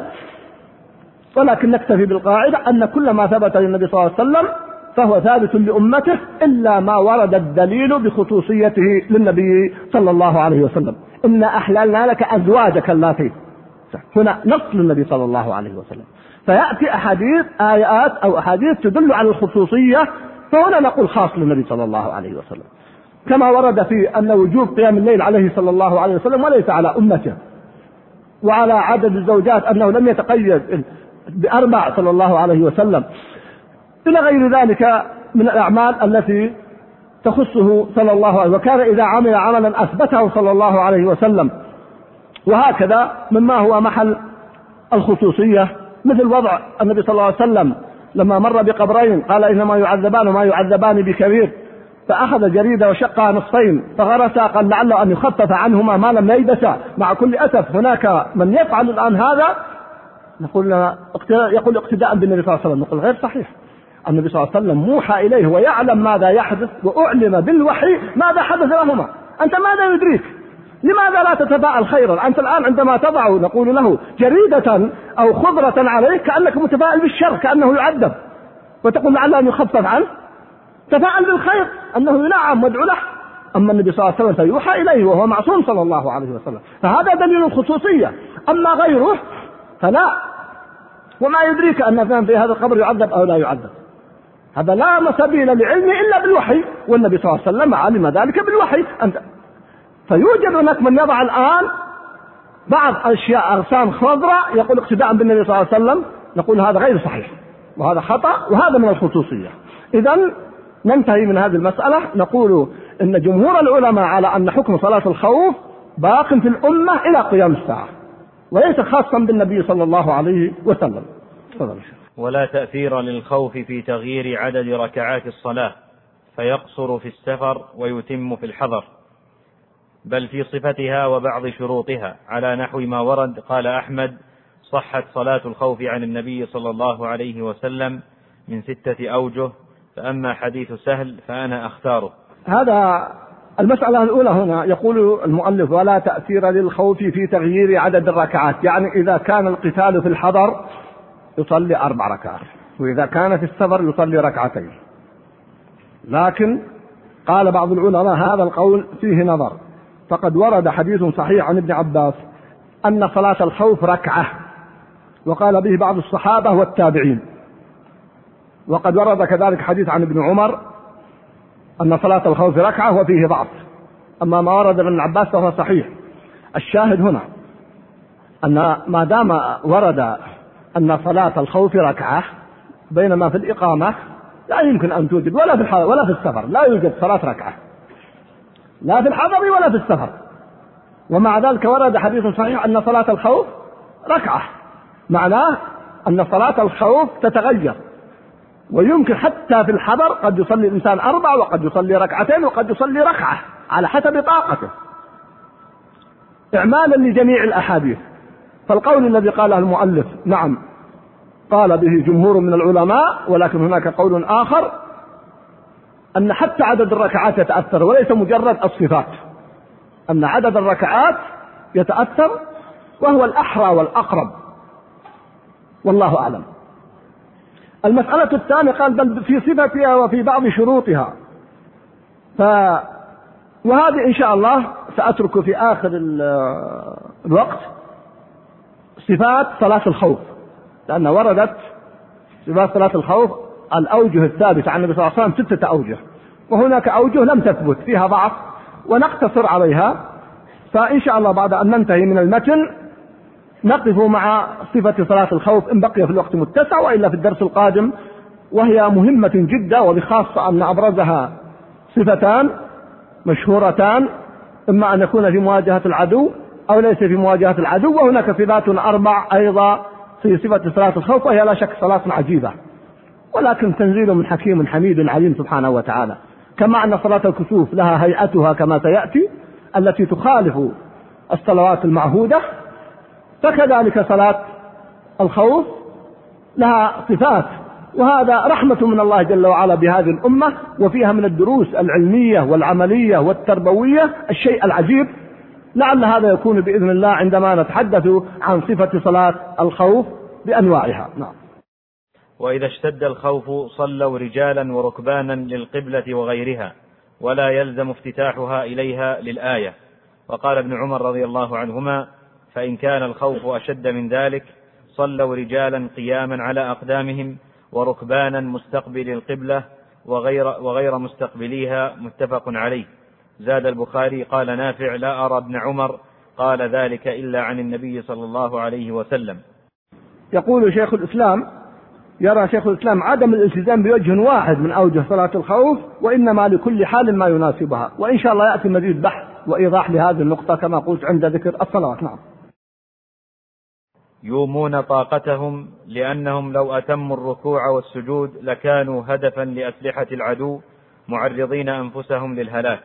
ولكن نكتفي بالقاعدة أن كل ما ثبت للنبي صلى الله عليه وسلم فهو ثابت لأمته، إلا ما ورد الدليل بخصوصيته للنبي صلى الله عليه وسلم. إنا أحللنا لك أزواجك اللاتي، هنا نص للنبي صلى الله عليه وسلم، فيأتي أحاديث آيات أو أحاديث تدل على الخصوصية، فهنا نقول خاص للنبي صلى الله عليه وسلم، كما ورد في أن وجوب قيام الليل عليه صلى الله عليه وسلم وليس على أمته، وعلى عدد الزوجات أنه لم يتقيد بأربع صلى الله عليه وسلم، إلى غير ذلك من الأعمال التي تخصه صلى الله عليه وسلم، وكان إذا عمل عملا أثبته صلى الله عليه وسلم. وهكذا مما هو محل الخصوصية، مثل وضع النبي صلى الله عليه وسلم لما مر بقبرين قال إنما يعذبان وما يعذبان بكبير، فأخذ جريدة وشقها نصفين فغرسها، قال لعله أن يخفف عنهما ما لم ييبسا. مع كل أسف هناك من يفعل الآن هذا، نقول يقول اقتداء بالنبي صلى الله عليه وسلم، نقول غير صحيح. النبي صلى الله عليه وسلم موحى إليه ويعلم ماذا يحدث، وأعلم بالوحي ماذا حدث لهما، أنت ماذا يدريك؟ لماذا لا تتفاءل خيرا؟ أنت الآن عندما تضع نقول له جريدة أو خضرة عليك كأنك متفائل بالشر، كأنه يعذب، وتقول لعله أن يخفف عنه. تفاءل بالخير أنه ينعم وادعو له. أما النبي صلى الله عليه وسلم فيوحى إليه وهو معصوم صلى الله عليه وسلم، فهذا دليل الخصوصية. أما غيره فلا، وما يدريك أن في هذا القبر يعذب أو لا يعذب، هذا لا سبيل لعلمه إلا بالوحي، والنبي صلى الله عليه وسلم علم ذلك بالوحي. أنت فيوجد هناك من يضع الآن بعض أشياء أغصان خضراء يقول اقتداء بالنبي صلى الله عليه وسلم، نقول هذا غير صحيح وهذا خطأ وهذا من الخصوصية. إذن ننتهي من هذه المسألة، نقول إن جمهور العلماء على أن حكم صلاة الخوف باق في الأمة إلى قيام الساعة، وليس خاصا بالنبي صلى الله عليه وسلم. ولا تأثير للخوف في تغيير عدد ركعات الصلاة، فيقصر في السفر ويتم في الحضر، بل في صفتها وبعض شروطها، على نحو ما ورد. قال أحمد: صحت صلاة الخوف عن النبي صلى الله عليه وسلم من ستة أوجه، فأما حديث سهل فأنا أختاره. هذا المسألة الأولى هنا يقول المؤلف: ولا تأثير للخوف في تغيير عدد الركعات، يعني إذا كان القتال في الحضر يصلي أربع ركعات، وإذا كان في السفر يصلي ركعتين. لكن قال بعض العلماء هذا القول فيه نظر، فقد ورد حديث صحيح عن ابن عباس أن صلاة الخوف ركعة، وقال به بعض الصحابة والتابعين. وقد ورد كذلك حديث عن ابن عمر أن صلاة الخوف ركعة وفيه ضعف، أما ما ورد من ابن عباس فهو صحيح. الشاهد هنا أن ما دام ورد أن صلاة الخوف ركعة، بينما في الإقامة لا يمكن أن توجد ولا في الحضر ولا في السفر، لا يوجد صلاة ركعة لا في الحضر ولا في السفر، ومع ذلك ورد حديث صحيح أن صلاة الخوف ركعة، معناه أن صلاة الخوف تتغير، ويمكن حتى في الحضر قد يصلي الإنسان أربع وقد يصلي ركعتين وقد يصلي ركعة على حسب طاقته، إعمالا لجميع الأحاديث. فالقول الذي قاله المؤلف نعم قال به جمهور من العلماء، ولكن هناك قول آخر أن حتى عدد الركعات يتأثر، وليس مجرد الصفات، أن عدد الركعات يتأثر وهو الأحرى والأقرب، والله أعلم. المسألة الثانية قال بل في صفتها وفي بعض شروطها. ف وهذه إن شاء الله سأترك في آخر الوقت صفات صلاة الخوف، لأن وردت صفات صلاة الخوف الأوجه الثابتة عن النبي صلى الله عليه وسلم ستة أوجه، وهناك أوجه لم تثبت فيها ضعف ونقتصر عليها. فإن شاء الله بعد أن ننتهي من المتن نقف مع صفة صلاة الخوف إن بقي في الوقت متسع، وإلا في الدرس القادم، وهي مهمة جدا، وبخاصة أن أبرزها صفتان مشهورتان، إما أن يكون في مواجهة العدو أو ليس في مواجهة العدو. وهناك صفات أربع أيضا في صفة صلاة الخوف، وهي لا شك صلاة عجيبة، ولكن تنزيل من حكيم حميد عليم سبحانه وتعالى. كما أن صلاة الكسوف لها هيئتها كما سيأتي التي تخالف الصلوات المعهودة، فكذلك صلاة الخوف لها صفات، وهذا رحمة من الله جل وعلا بهذه الأمة، وفيها من الدروس العلمية والعملية والتربوية الشيء العجيب. لعل هذا يكون بإذن الله عندما نتحدث عن صفة صلاة الخوف بأنواعها. نعم. وإذا اشتد الخوف صلوا رجالا وركبانا للقبلة وغيرها، ولا يلزم افتتاحها إليها للآية. وقال ابن عمر رضي الله عنهما: فإن كان الخوف أشد من ذلك صلوا رجالا قياما على أقدامهم وركبانا مستقبل القبلة وغير, وغير مستقبليها. متفق عليه. زاد البخاري: قال نافع: لا أرى ابن عمر قال ذلك إلا عن النبي صلى الله عليه وسلم. يقول شيخ الإسلام: يرى شيخ الإسلام عدم الالتزام بوجه واحد من أوجه صلاة الخوف، وإنما لكل حال ما يناسبها. وإن شاء الله يأتي مزيد بحث وإيضاح لهذه النقطة كما قلت عند ذكر الصلوات. نعم. يومون طاقتهم لأنهم لو أتموا الركوع والسجود لكانوا هدفا لأسلحة العدو معرضين أنفسهم للهلاك.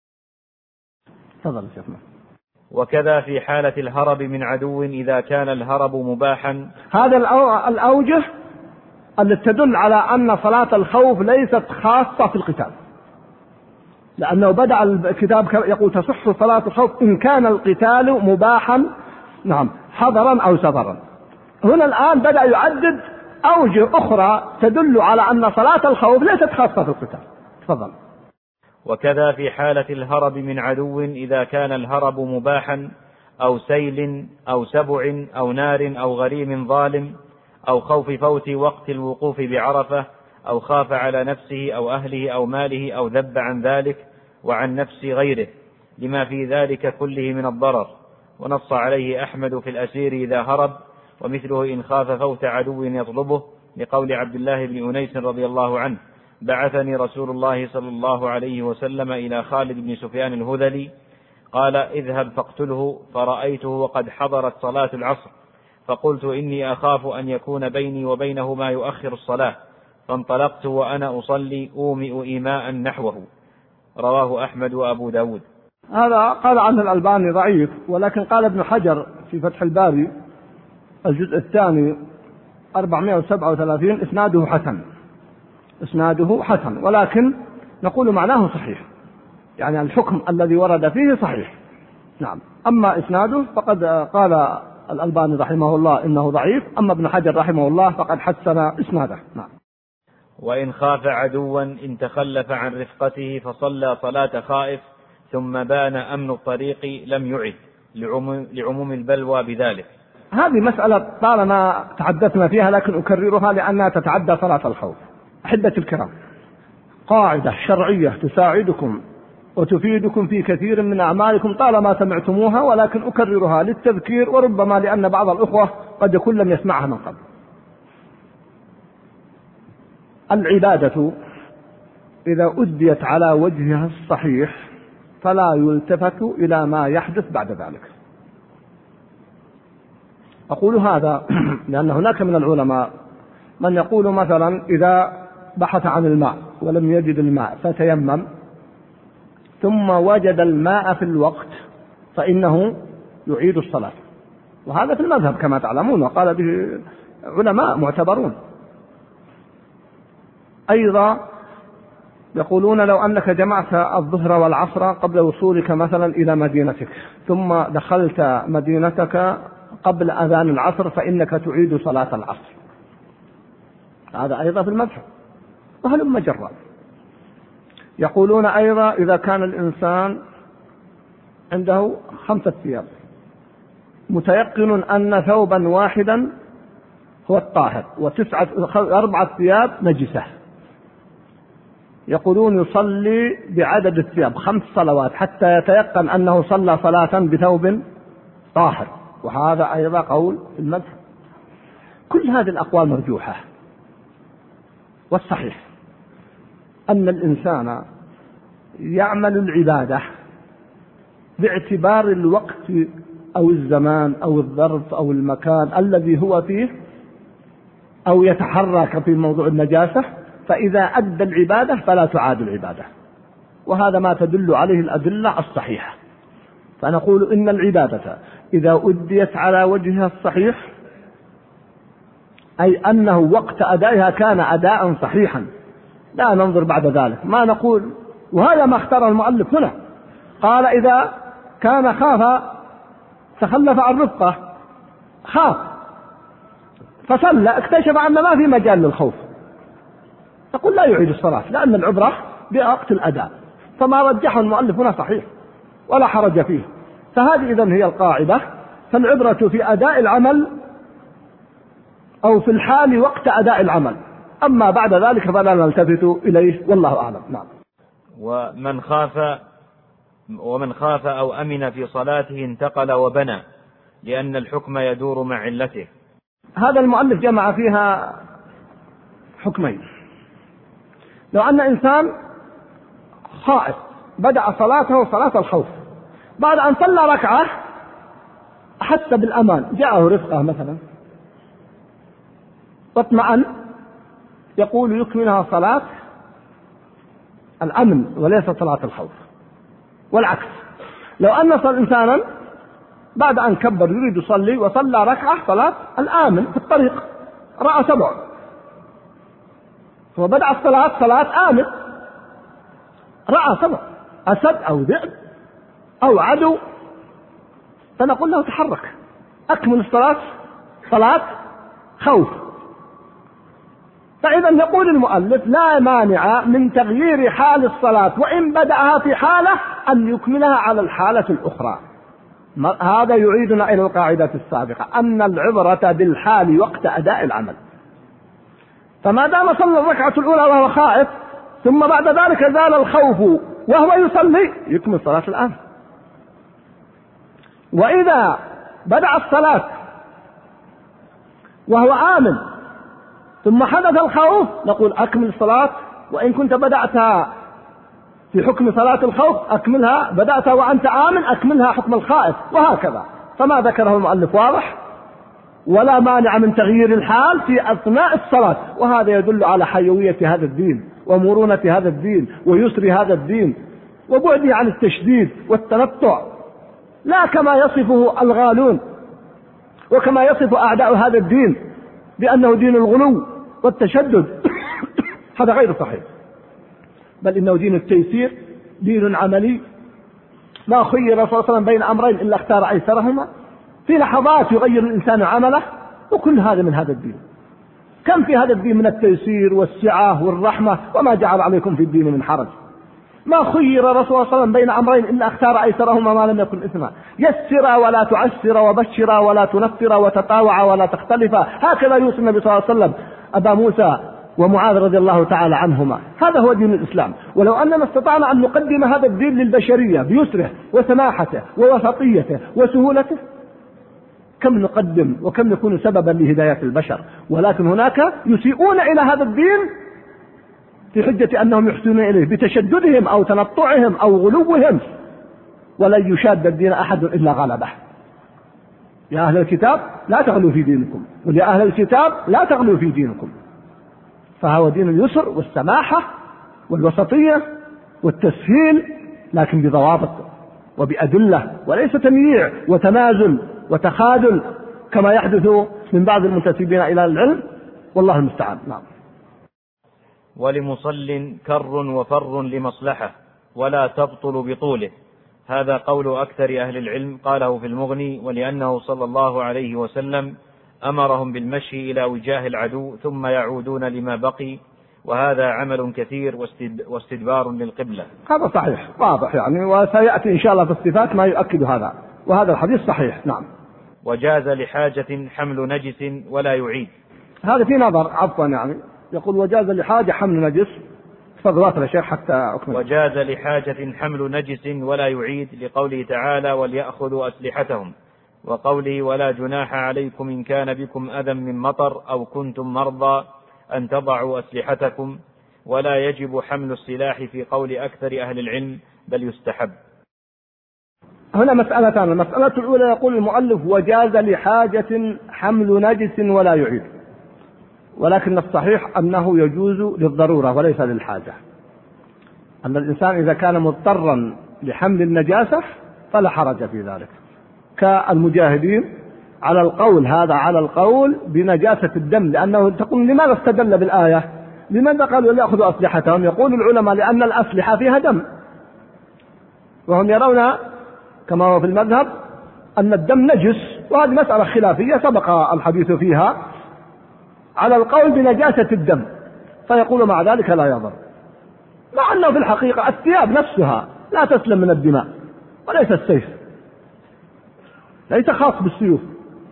تفضل شيخنا. وكذا في حالة الهرب من عدو إذا كان الهرب مباحا. هذا الأوجه التي تدل على أن صلاة الخوف ليست خاصة في القتال، لأنه بدأ الكتاب يقول تصح صلاة الخوف إن كان القتال مباحا، نعم، حضرا أو سفرا. هنا الآن بدأ يعدد أوجه أخرى تدل على أن صلاة الخوف ليست خاصة في القتال. تفضل. وكذا في حالة الهرب من عدو إذا كان الهرب مباحا أو سيل أو سبع أو نار أو غريم ظالم أو خوف فوت وقت الوقوف بعرفة أو خاف على نفسه أو أهله أو ماله أو ذب عن ذلك وعن نفس غيره لما في ذلك كله من الضرر. ونص عليه أحمد في الأسير إذا هرب، ومثله إن خاف فوت عدو يطلبه، لقول عبد الله بن أنيس رضي الله عنه: بعثني رسول الله صلى الله عليه وسلم إلى خالد بن سفيان الهذلي قال: اذهب فاقتله، فرأيته وقد حضرت صلاة العصر، فقلت إني أخاف أن يكون بيني وبينه ما يؤخر الصلاة، فانطلقت وأنا أصلي أومئ إيماء نحوه. رواه أحمد وأبو داود. هذا قال عنه الألباني ضعيف، ولكن قال ابن حجر في فتح الباري الجزء الثاني أربعمائة وسبعة وثلاثين إسناده حسن، إسناده حسن، ولكن نقول معناه صحيح، يعني الحكم الذي ورد فيه صحيح. نعم. أما إسناده فقد قال الألباني رحمه الله إنه ضعيف، أما ابن حجر رحمه الله فقد حسن إسناده. نعم. وإن خاف عدوا إن تخلف عن رفقته فصلى صلاة خائف ثم بان أمن الطريق لم يعد لعموم البلوى بذلك. هذه مسألة طالما تحدثنا فيها، لكن أكررها لأنها تتعدى صلاة الخوف. أحبة الكرام، قاعدة شرعية تساعدكم وتفيدكم في كثير من أعمالكم طالما سمعتموها، ولكن أكررها للتذكير، وربما لأن بعض الأخوة قد يكون لم يسمعها من قبل. العبادة إذا أديت على وجهها الصحيح فلا يلتفت إلى ما يحدث بعد ذلك. أقول هذا لأن هناك من العلماء من يقول مثلا إذا بحث عن الماء ولم يجد الماء فتيمم ثم وجد الماء في الوقت فإنه يعيد الصلاة، وهذا في المذهب كما تعلمون، وقال به علماء معتبرون. أيضا يقولون لو أنك جمعت الظهر والعصر قبل وصولك مثلا إلى مدينتك، ثم دخلت مدينتك قبل أذان العصر فإنك تعيد صلاة العصر، هذا أيضا في المذهب. وهلم جرا. يقولون أيضا إذا كان الإنسان عنده خمسة ثياب متيقن أن ثوبا واحدا هو الطاهر وتسعة أربعة ثياب نجسة، يقولون يصلي بعدد الثياب خمس صلوات حتى يتيقن أنه صلى صلاة بثوب طاهر، وهذا أيضا قول في المذهب. كل هذه الأقوال مرجوحة، والصحيح أن الإنسان يعمل العبادة باعتبار الوقت أو الزمان أو الظرف أو المكان الذي هو فيه، أو يتحرك في موضوع النجاسة، فإذا أدى العبادة فلا تعاد العبادة، وهذا ما تدل عليه الأدلة الصحيحة. فنقول إن العبادة إذا أديت على وجهها الصحيح، أي أنه وقت أدائها كان أداء صحيحا، لا ننظر بعد ذلك. ما نقول، وهذا ما اختار المؤلف هنا، قال إذا كان خاف تخلف عن رفقه، خاف فصلى اكتشف أن ما في مجال للخوف، تقول لا يعيد الصلاة، لأن العبرة بوقت الأداء. فما رجحه المؤلف هنا صحيح ولا حرج فيه. فهذه إذن هي القاعدة، فالعبرة في أداء العمل أو في الحال وقت أداء العمل، أما بعد ذلك فلا نلتفت إليه، والله أعلم. نعم. ومن خاف ومن خاف أو أمن في صلاته انتقل وبنى، لأن الحكم يدور مع علته. هذا المؤلف جمع فيها حكمين. لو أن إنسان خائف بدأ صلاته صلاة الخوف، بعد أن صلى ركعة أحس بالأمان، جاءه رفقة مثلا واطمأن، يقول يكملها صلاة الأمن وليس صلاة الخوف. والعكس، لو أن إنسانا بعد أن كبر يريد يصلي وصلى ركعة صلاة الآمن في الطريق، رأى سبع، وبدأ الصلاة صلاة آمن، رأى سبع، أسد أو ذئب أو عدو، فنقول له تحرك، أكمل الصلاة صلاة خوف. فإذا يقول المؤلف لا مانع من تغيير حال الصلاة وإن بدأها في حالة أن يكملها على الحالة الأخرى. هذا يعيدنا إلى القاعدة السابقة أن العبرة بالحال وقت أداء العمل. فما دام صلى الركعة الأولى وهو خائف ثم بعد ذلك زال الخوف وهو يصلي يكمل صلاة الآن. وإذا بدأ الصلاة وهو آمن ثم حدث الخوف نقول أكمل الصلاة، وإن كنت بدأتها في حكم صلاة الخوف أكملها، بدأتها وأنت آمن أكملها حكم الخائف، وهكذا. فما ذكره المؤلف واضح، ولا مانع من تغيير الحال في أثناء الصلاة، وهذا يدل على حيوية هذا الدين ومرونة هذا الدين ويسر هذا الدين وبعده عن التشديد والتنطع، لا كما يصفه الغالون وكما يصف أعداء هذا الدين بأنه دين الغلو والتشدد. هذا غير صحيح، بل إنه دين التيسير، دين عملي، ما خير صلى الله عليه وسلم بين أمرين إلا اختار أيسرهما، في لحظات يغير الإنسان عمله، وكل هذا من هذا الدين. كم في هذا الدين من التيسير والسعة والرحمة، وما جعل عليكم في الدين من حرج. ما خير رسول الله صلى الله عليه وسلم بين أمرين إلا اختار أيسرهما ما لم يكن إثما، يسر ولا تعسر وبشر ولا تنفر وتطاوع ولا تختلف، هكذا يوصي النبي صلى الله عليه وسلم أبا موسى ومعاذ رضي الله تعالى عنهما. هذا هو دين الإسلام. ولو أننا استطعنا أن نقدم هذا الدين للبشرية بيسره وسماحته ووسطيته وسهولته كم نقدم وكم نكون سببا لهداية البشر. ولكن هناك يسيئون إلى هذا الدين في حجة أنهم يحسنون إليه بتشددهم أو تنطعهم أو غلوهم، ولن يشاد الدين أحد إلا غلبه. يا أهل الكتاب لا تغلوا في دينكم، ويا أهل الكتاب لا تغلوا في دينكم. فهو دين اليسر والسماحة والوسطية والتسهيل، لكن بضوابط وبأدلة، وليس تمييع وتنازل وتخاذل كما يحدث من بعض المنتسبين إلى العلم، والله المستعان. نعم. ولمصل كر وفر لمصلحة ولا تبطل بطوله، هذا قول أكثر أهل العلم، قاله في المغني، ولأنه صلى الله عليه وسلم أمرهم بالمشي إلى وجاه العدو ثم يعودون لما بقي، وهذا عمل كثير واستدبار للقبلة. هذا صحيح واضح يعني، وسيأتي إن شاء الله في الصفات ما يؤكد هذا، وهذا الحديث صحيح. نعم. وجاز لحاجة حمل نجس ولا يعيد. هذا في نظر عفوا يعني، يقول وجاز لحاجة حمل نجس. تفضل يا شيخ حتى أكمل. وجاز لحاجة حمل نجس ولا يعيد، لقوله تعالى وليأخذوا أسلحتهم، وقوله ولا جناح عليكم إن كان بكم أذى من مطر أو كنتم مرضى أن تضعوا أسلحتكم، ولا يجب حمل السلاح في قول أكثر أهل العلم، بل يستحب. هنا مسألتان. المسألة الأولى يقول المؤلف وجاز لحاجة حمل نجس ولا يعيد، ولكن الصحيح أنه يجوز للضرورة وليس للحاجة. أن الإنسان إذا كان مضطرا لحمل النجاسة فلا حرج في ذلك، كالمجاهدين على القول هذا على القول بنجاسة الدم، لأنه تقول لماذا استدل بالآية؟ لماذا قالوا ليأخذوا أسلحتهم؟ يقول العلماء لأن الأسلحة فيها دم، وهم يرون كما هو في المذهب أن الدم نجس، وهذه مسألة خلافية سبق الحديث فيها، على القول بنجاسة الدم، فيقول مع ذلك لا يضر، مع أنه في الحقيقة الثياب نفسها لا تسلم من الدماء، وليس السيف، ليس خاص بالسيوف،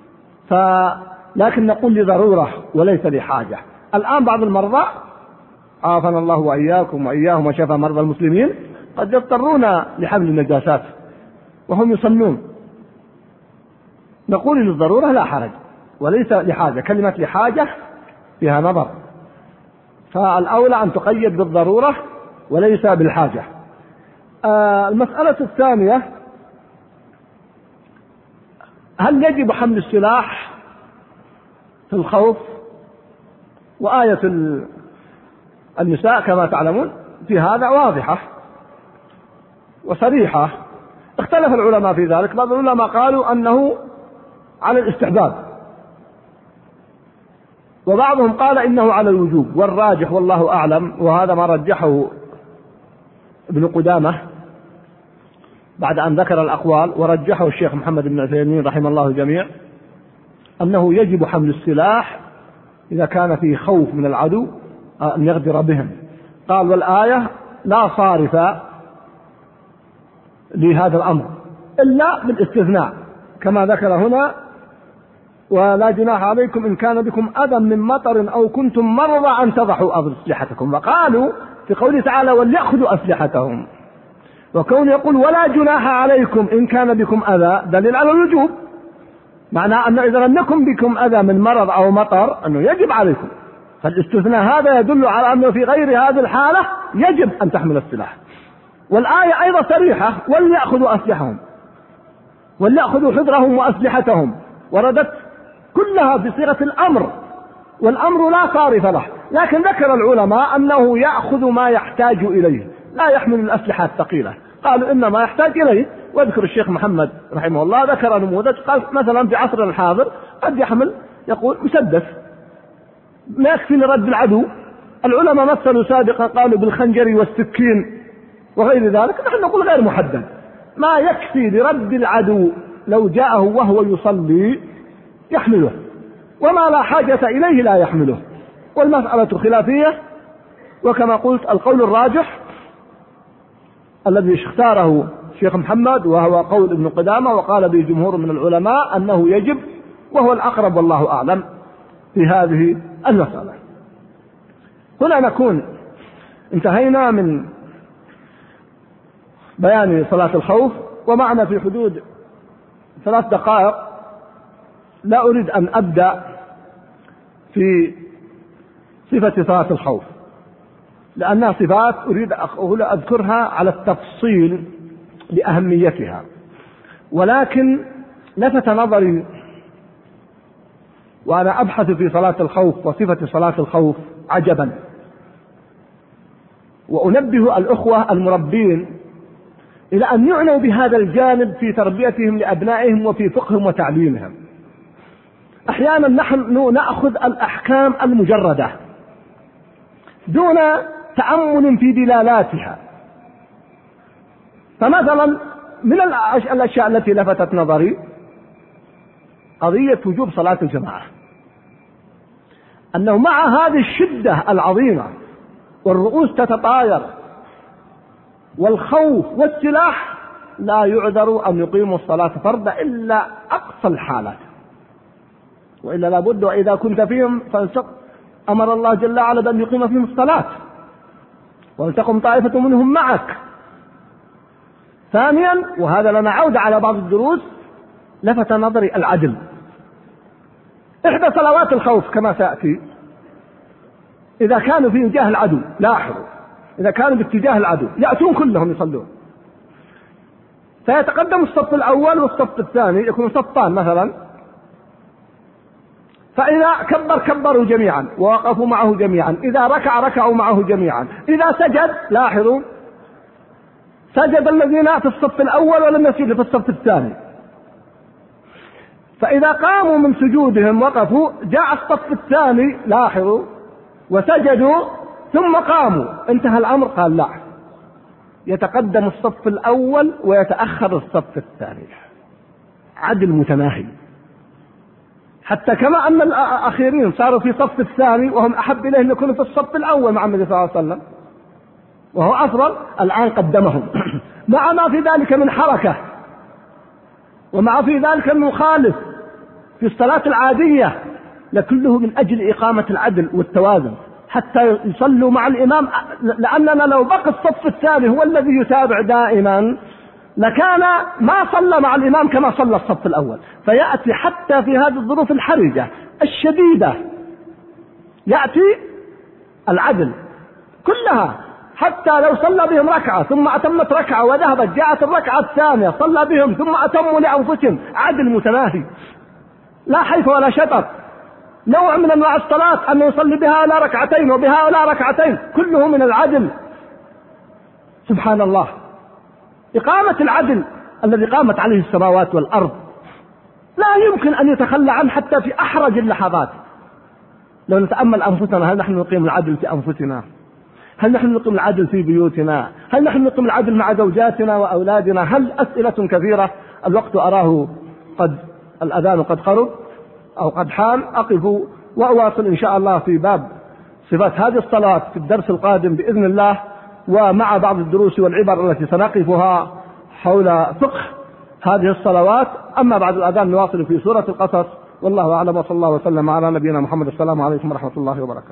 لكن نقول لضرورة وليس لحاجة. الآن بعض المرضى عافانا الله وإياكم وإياهم وشفى مرضى المسلمين قد يضطرون لحمل النجاسات وهم يصلون، نقول للضرورة لا حرج وليس لحاجة. كلمة لحاجة فيها نظر، فالأولى أن تقيد بالضرورة وليس بالحاجة. آه المسألة الثانية، هل يجب حمل السلاح في الخوف؟ وآية النساء كما تعلمون في هذا واضحة وصريحة. اختلف العلماء في ذلك، بعض العلماء قالوا أنه على الاستحباب، وبعضهم قال إنه على الوجوب، والراجح والله أعلم، وهذا ما رجحه ابن قدامة بعد أن ذكر الأقوال، ورجحه الشيخ محمد بن عثيمين رحمه الله الجميع، أنه يجب حمل السلاح إذا كان فيه خوف من العدو أن يغدر بهم. قال والآية لا صارف لهذا الأمر إلا بالاستثناء كما ذكر هنا، ولا جناح عليكم إن كان بكم أذى من مطر أو كنتم مرضى أن تضعوا أسلحتكم. وقالوا في قوله تعالى وليأخذوا أسلحتهم، وكون يقول ولا جناح عليكم إن كان بكم أذى دليل على الوجوب، معناه أنه إذا لم يكن بكم أذى من مرض أو مطر أنه يجب عليكم، فالاستثناء هذا يدل على أنه في غير هذه الحالة يجب أن تحمل السلاح. والآية أيضا صريحة وليأخذوا أسلحتهم، وليأخذوا حذرهم وأسلحتهم، وردت كلها بصيغة الأمر، والأمر لا صارف له، لكن ذكر العلماء أنه يأخذ ما يحتاج إليه، لا يحمل الأسلحة الثقيلة، قالوا إن ما يحتاج إليه. واذكر الشيخ محمد رحمه الله ذكر نموذج، قال مثلا في عصر الحاضر قد يحمل يقول مسدس ما يكفي لرد العدو. العلماء مثلوا سابقا قالوا بالخنجر والسكين وغير ذلك، نحن نقول غير محدد، ما يكفي لرد العدو لو جاءه وهو يصلي يحمله، وما لا حاجة إليه لا يحمله. والمسألة خلافية، وكما قلت القول الراجح الذي اختاره الشيخ محمد وهو قول ابن قدامة وقال به جمهور من العلماء أنه يجب، وهو الأقرب والله أعلم في هذه المسألة. هنا نكون انتهينا من بيان صلاة الخوف، ومعنا في حدود ثلاث دقائق لا أريد أن أبدأ في صفة صلاة الخوف، لأنها صفات أريد أن أذكرها على التفصيل لأهميتها، ولكن لفت نظري وأنا أبحث في صلاة الخوف وصفة صلاة الخوف عجبا، وأنبه الأخوة المربين إلى أن يعنوا بهذا الجانب في تربيتهم لأبنائهم وفي فقههم وتعليمهم. أحيانا نحن نأخذ الأحكام المجردة دون تأمل في دلالاتها، فمثلا من الأشياء التي لفتت نظري قضية وجوب صلاة الجماعة، أنه مع هذه الشدة العظيمة والرؤوس تتطاير والخوف والسلاح لا يعذر أن يقيموا الصلاة فردا إلا أقصى الحالات، وإلا لابد وإذا كنت فيهم فانسق أمر الله جل وعلا بأن يقيم فيهم الصلاة ولتقم طائفة منهم معك. ثانيا، وهذا لنا عودة على بعض الدروس، لفت نظري العدل. إحدى صلوات الخوف كما سيأتي إذا كانوا في اتجاه العدو، لاحظوا إذا كانوا باتجاه العدو يأتون كلهم يصلون، فيتقدم الصف الأول والصف الثاني، يكون صفان مثلا، فإذا كبر كبروا جميعا ووقفوا معه جميعا، إذا ركع ركعوا معه جميعا، إذا سجد لاحظوا سجد الذين في الصف الأول ولم يسجدوا في الصف الثاني، فإذا قاموا من سجودهم وقفوا، جاء الصف الثاني لاحظوا وسجدوا ثم قاموا، انتهى الأمر. قال لا، يتقدم الصف الأول ويتأخر الصف الثاني، عدل متناهي. حتى كما أن الأخيرين صاروا في صف الثاني وهم أحب إليه أن يكونوا في الصف الأول مع النبي صلى الله عليه وسلم وهو أفضل، الآن قدمهم مع ما في ذلك من حركة ومع في ذلك المخالف في الصلاة العادية، لكله من أجل إقامة العدل والتوازن حتى يصلوا مع الإمام، لأننا لو بقى الصف الثاني هو الذي يتابع دائما لكان ما صلى مع الإمام كما صلى الصف الأول. فيأتي حتى في هذه الظروف الحرجة الشديدة يأتي العدل كلها، حتى لو صلى بهم ركعة ثم أتمت ركعة وذهبت جاءت الركعة الثانية صلى بهم ثم أتموا لأنفسهم، عدل متناهي لا حيف ولا شطر. نوع من أنواع الصلاة أن يصلي بهؤلاء ركعتين وبهؤلاء ركعتين، كله من العدل. سبحان الله، إقامة العدل الذي قامت عليه السماوات والأرض لا يمكن أن يتخلى عنه حتى في أحرج اللحظات. لو نتأمل أنفسنا، هل نحن نقيم العدل في أنفسنا؟ هل نحن نقيم العدل في بيوتنا؟ هل نحن نقيم العدل مع زوجاتنا وأولادنا؟ هل أسئلة كثيرة. الوقت أراه قد الأذان قد قرب أو قد حان، أقف وأواصل إن شاء الله في باب صفات هذه الصلاة في الدرس القادم بإذن الله، ومع بعض الدروس والعبر التي سنقفها حول فقه هذه الصلوات. أما بعد الأذان نواصل في سورة القصص، والله أعلم، وصلى الله وسلم على نبينا محمد. السلام عليكم ورحمة الله وبركاته.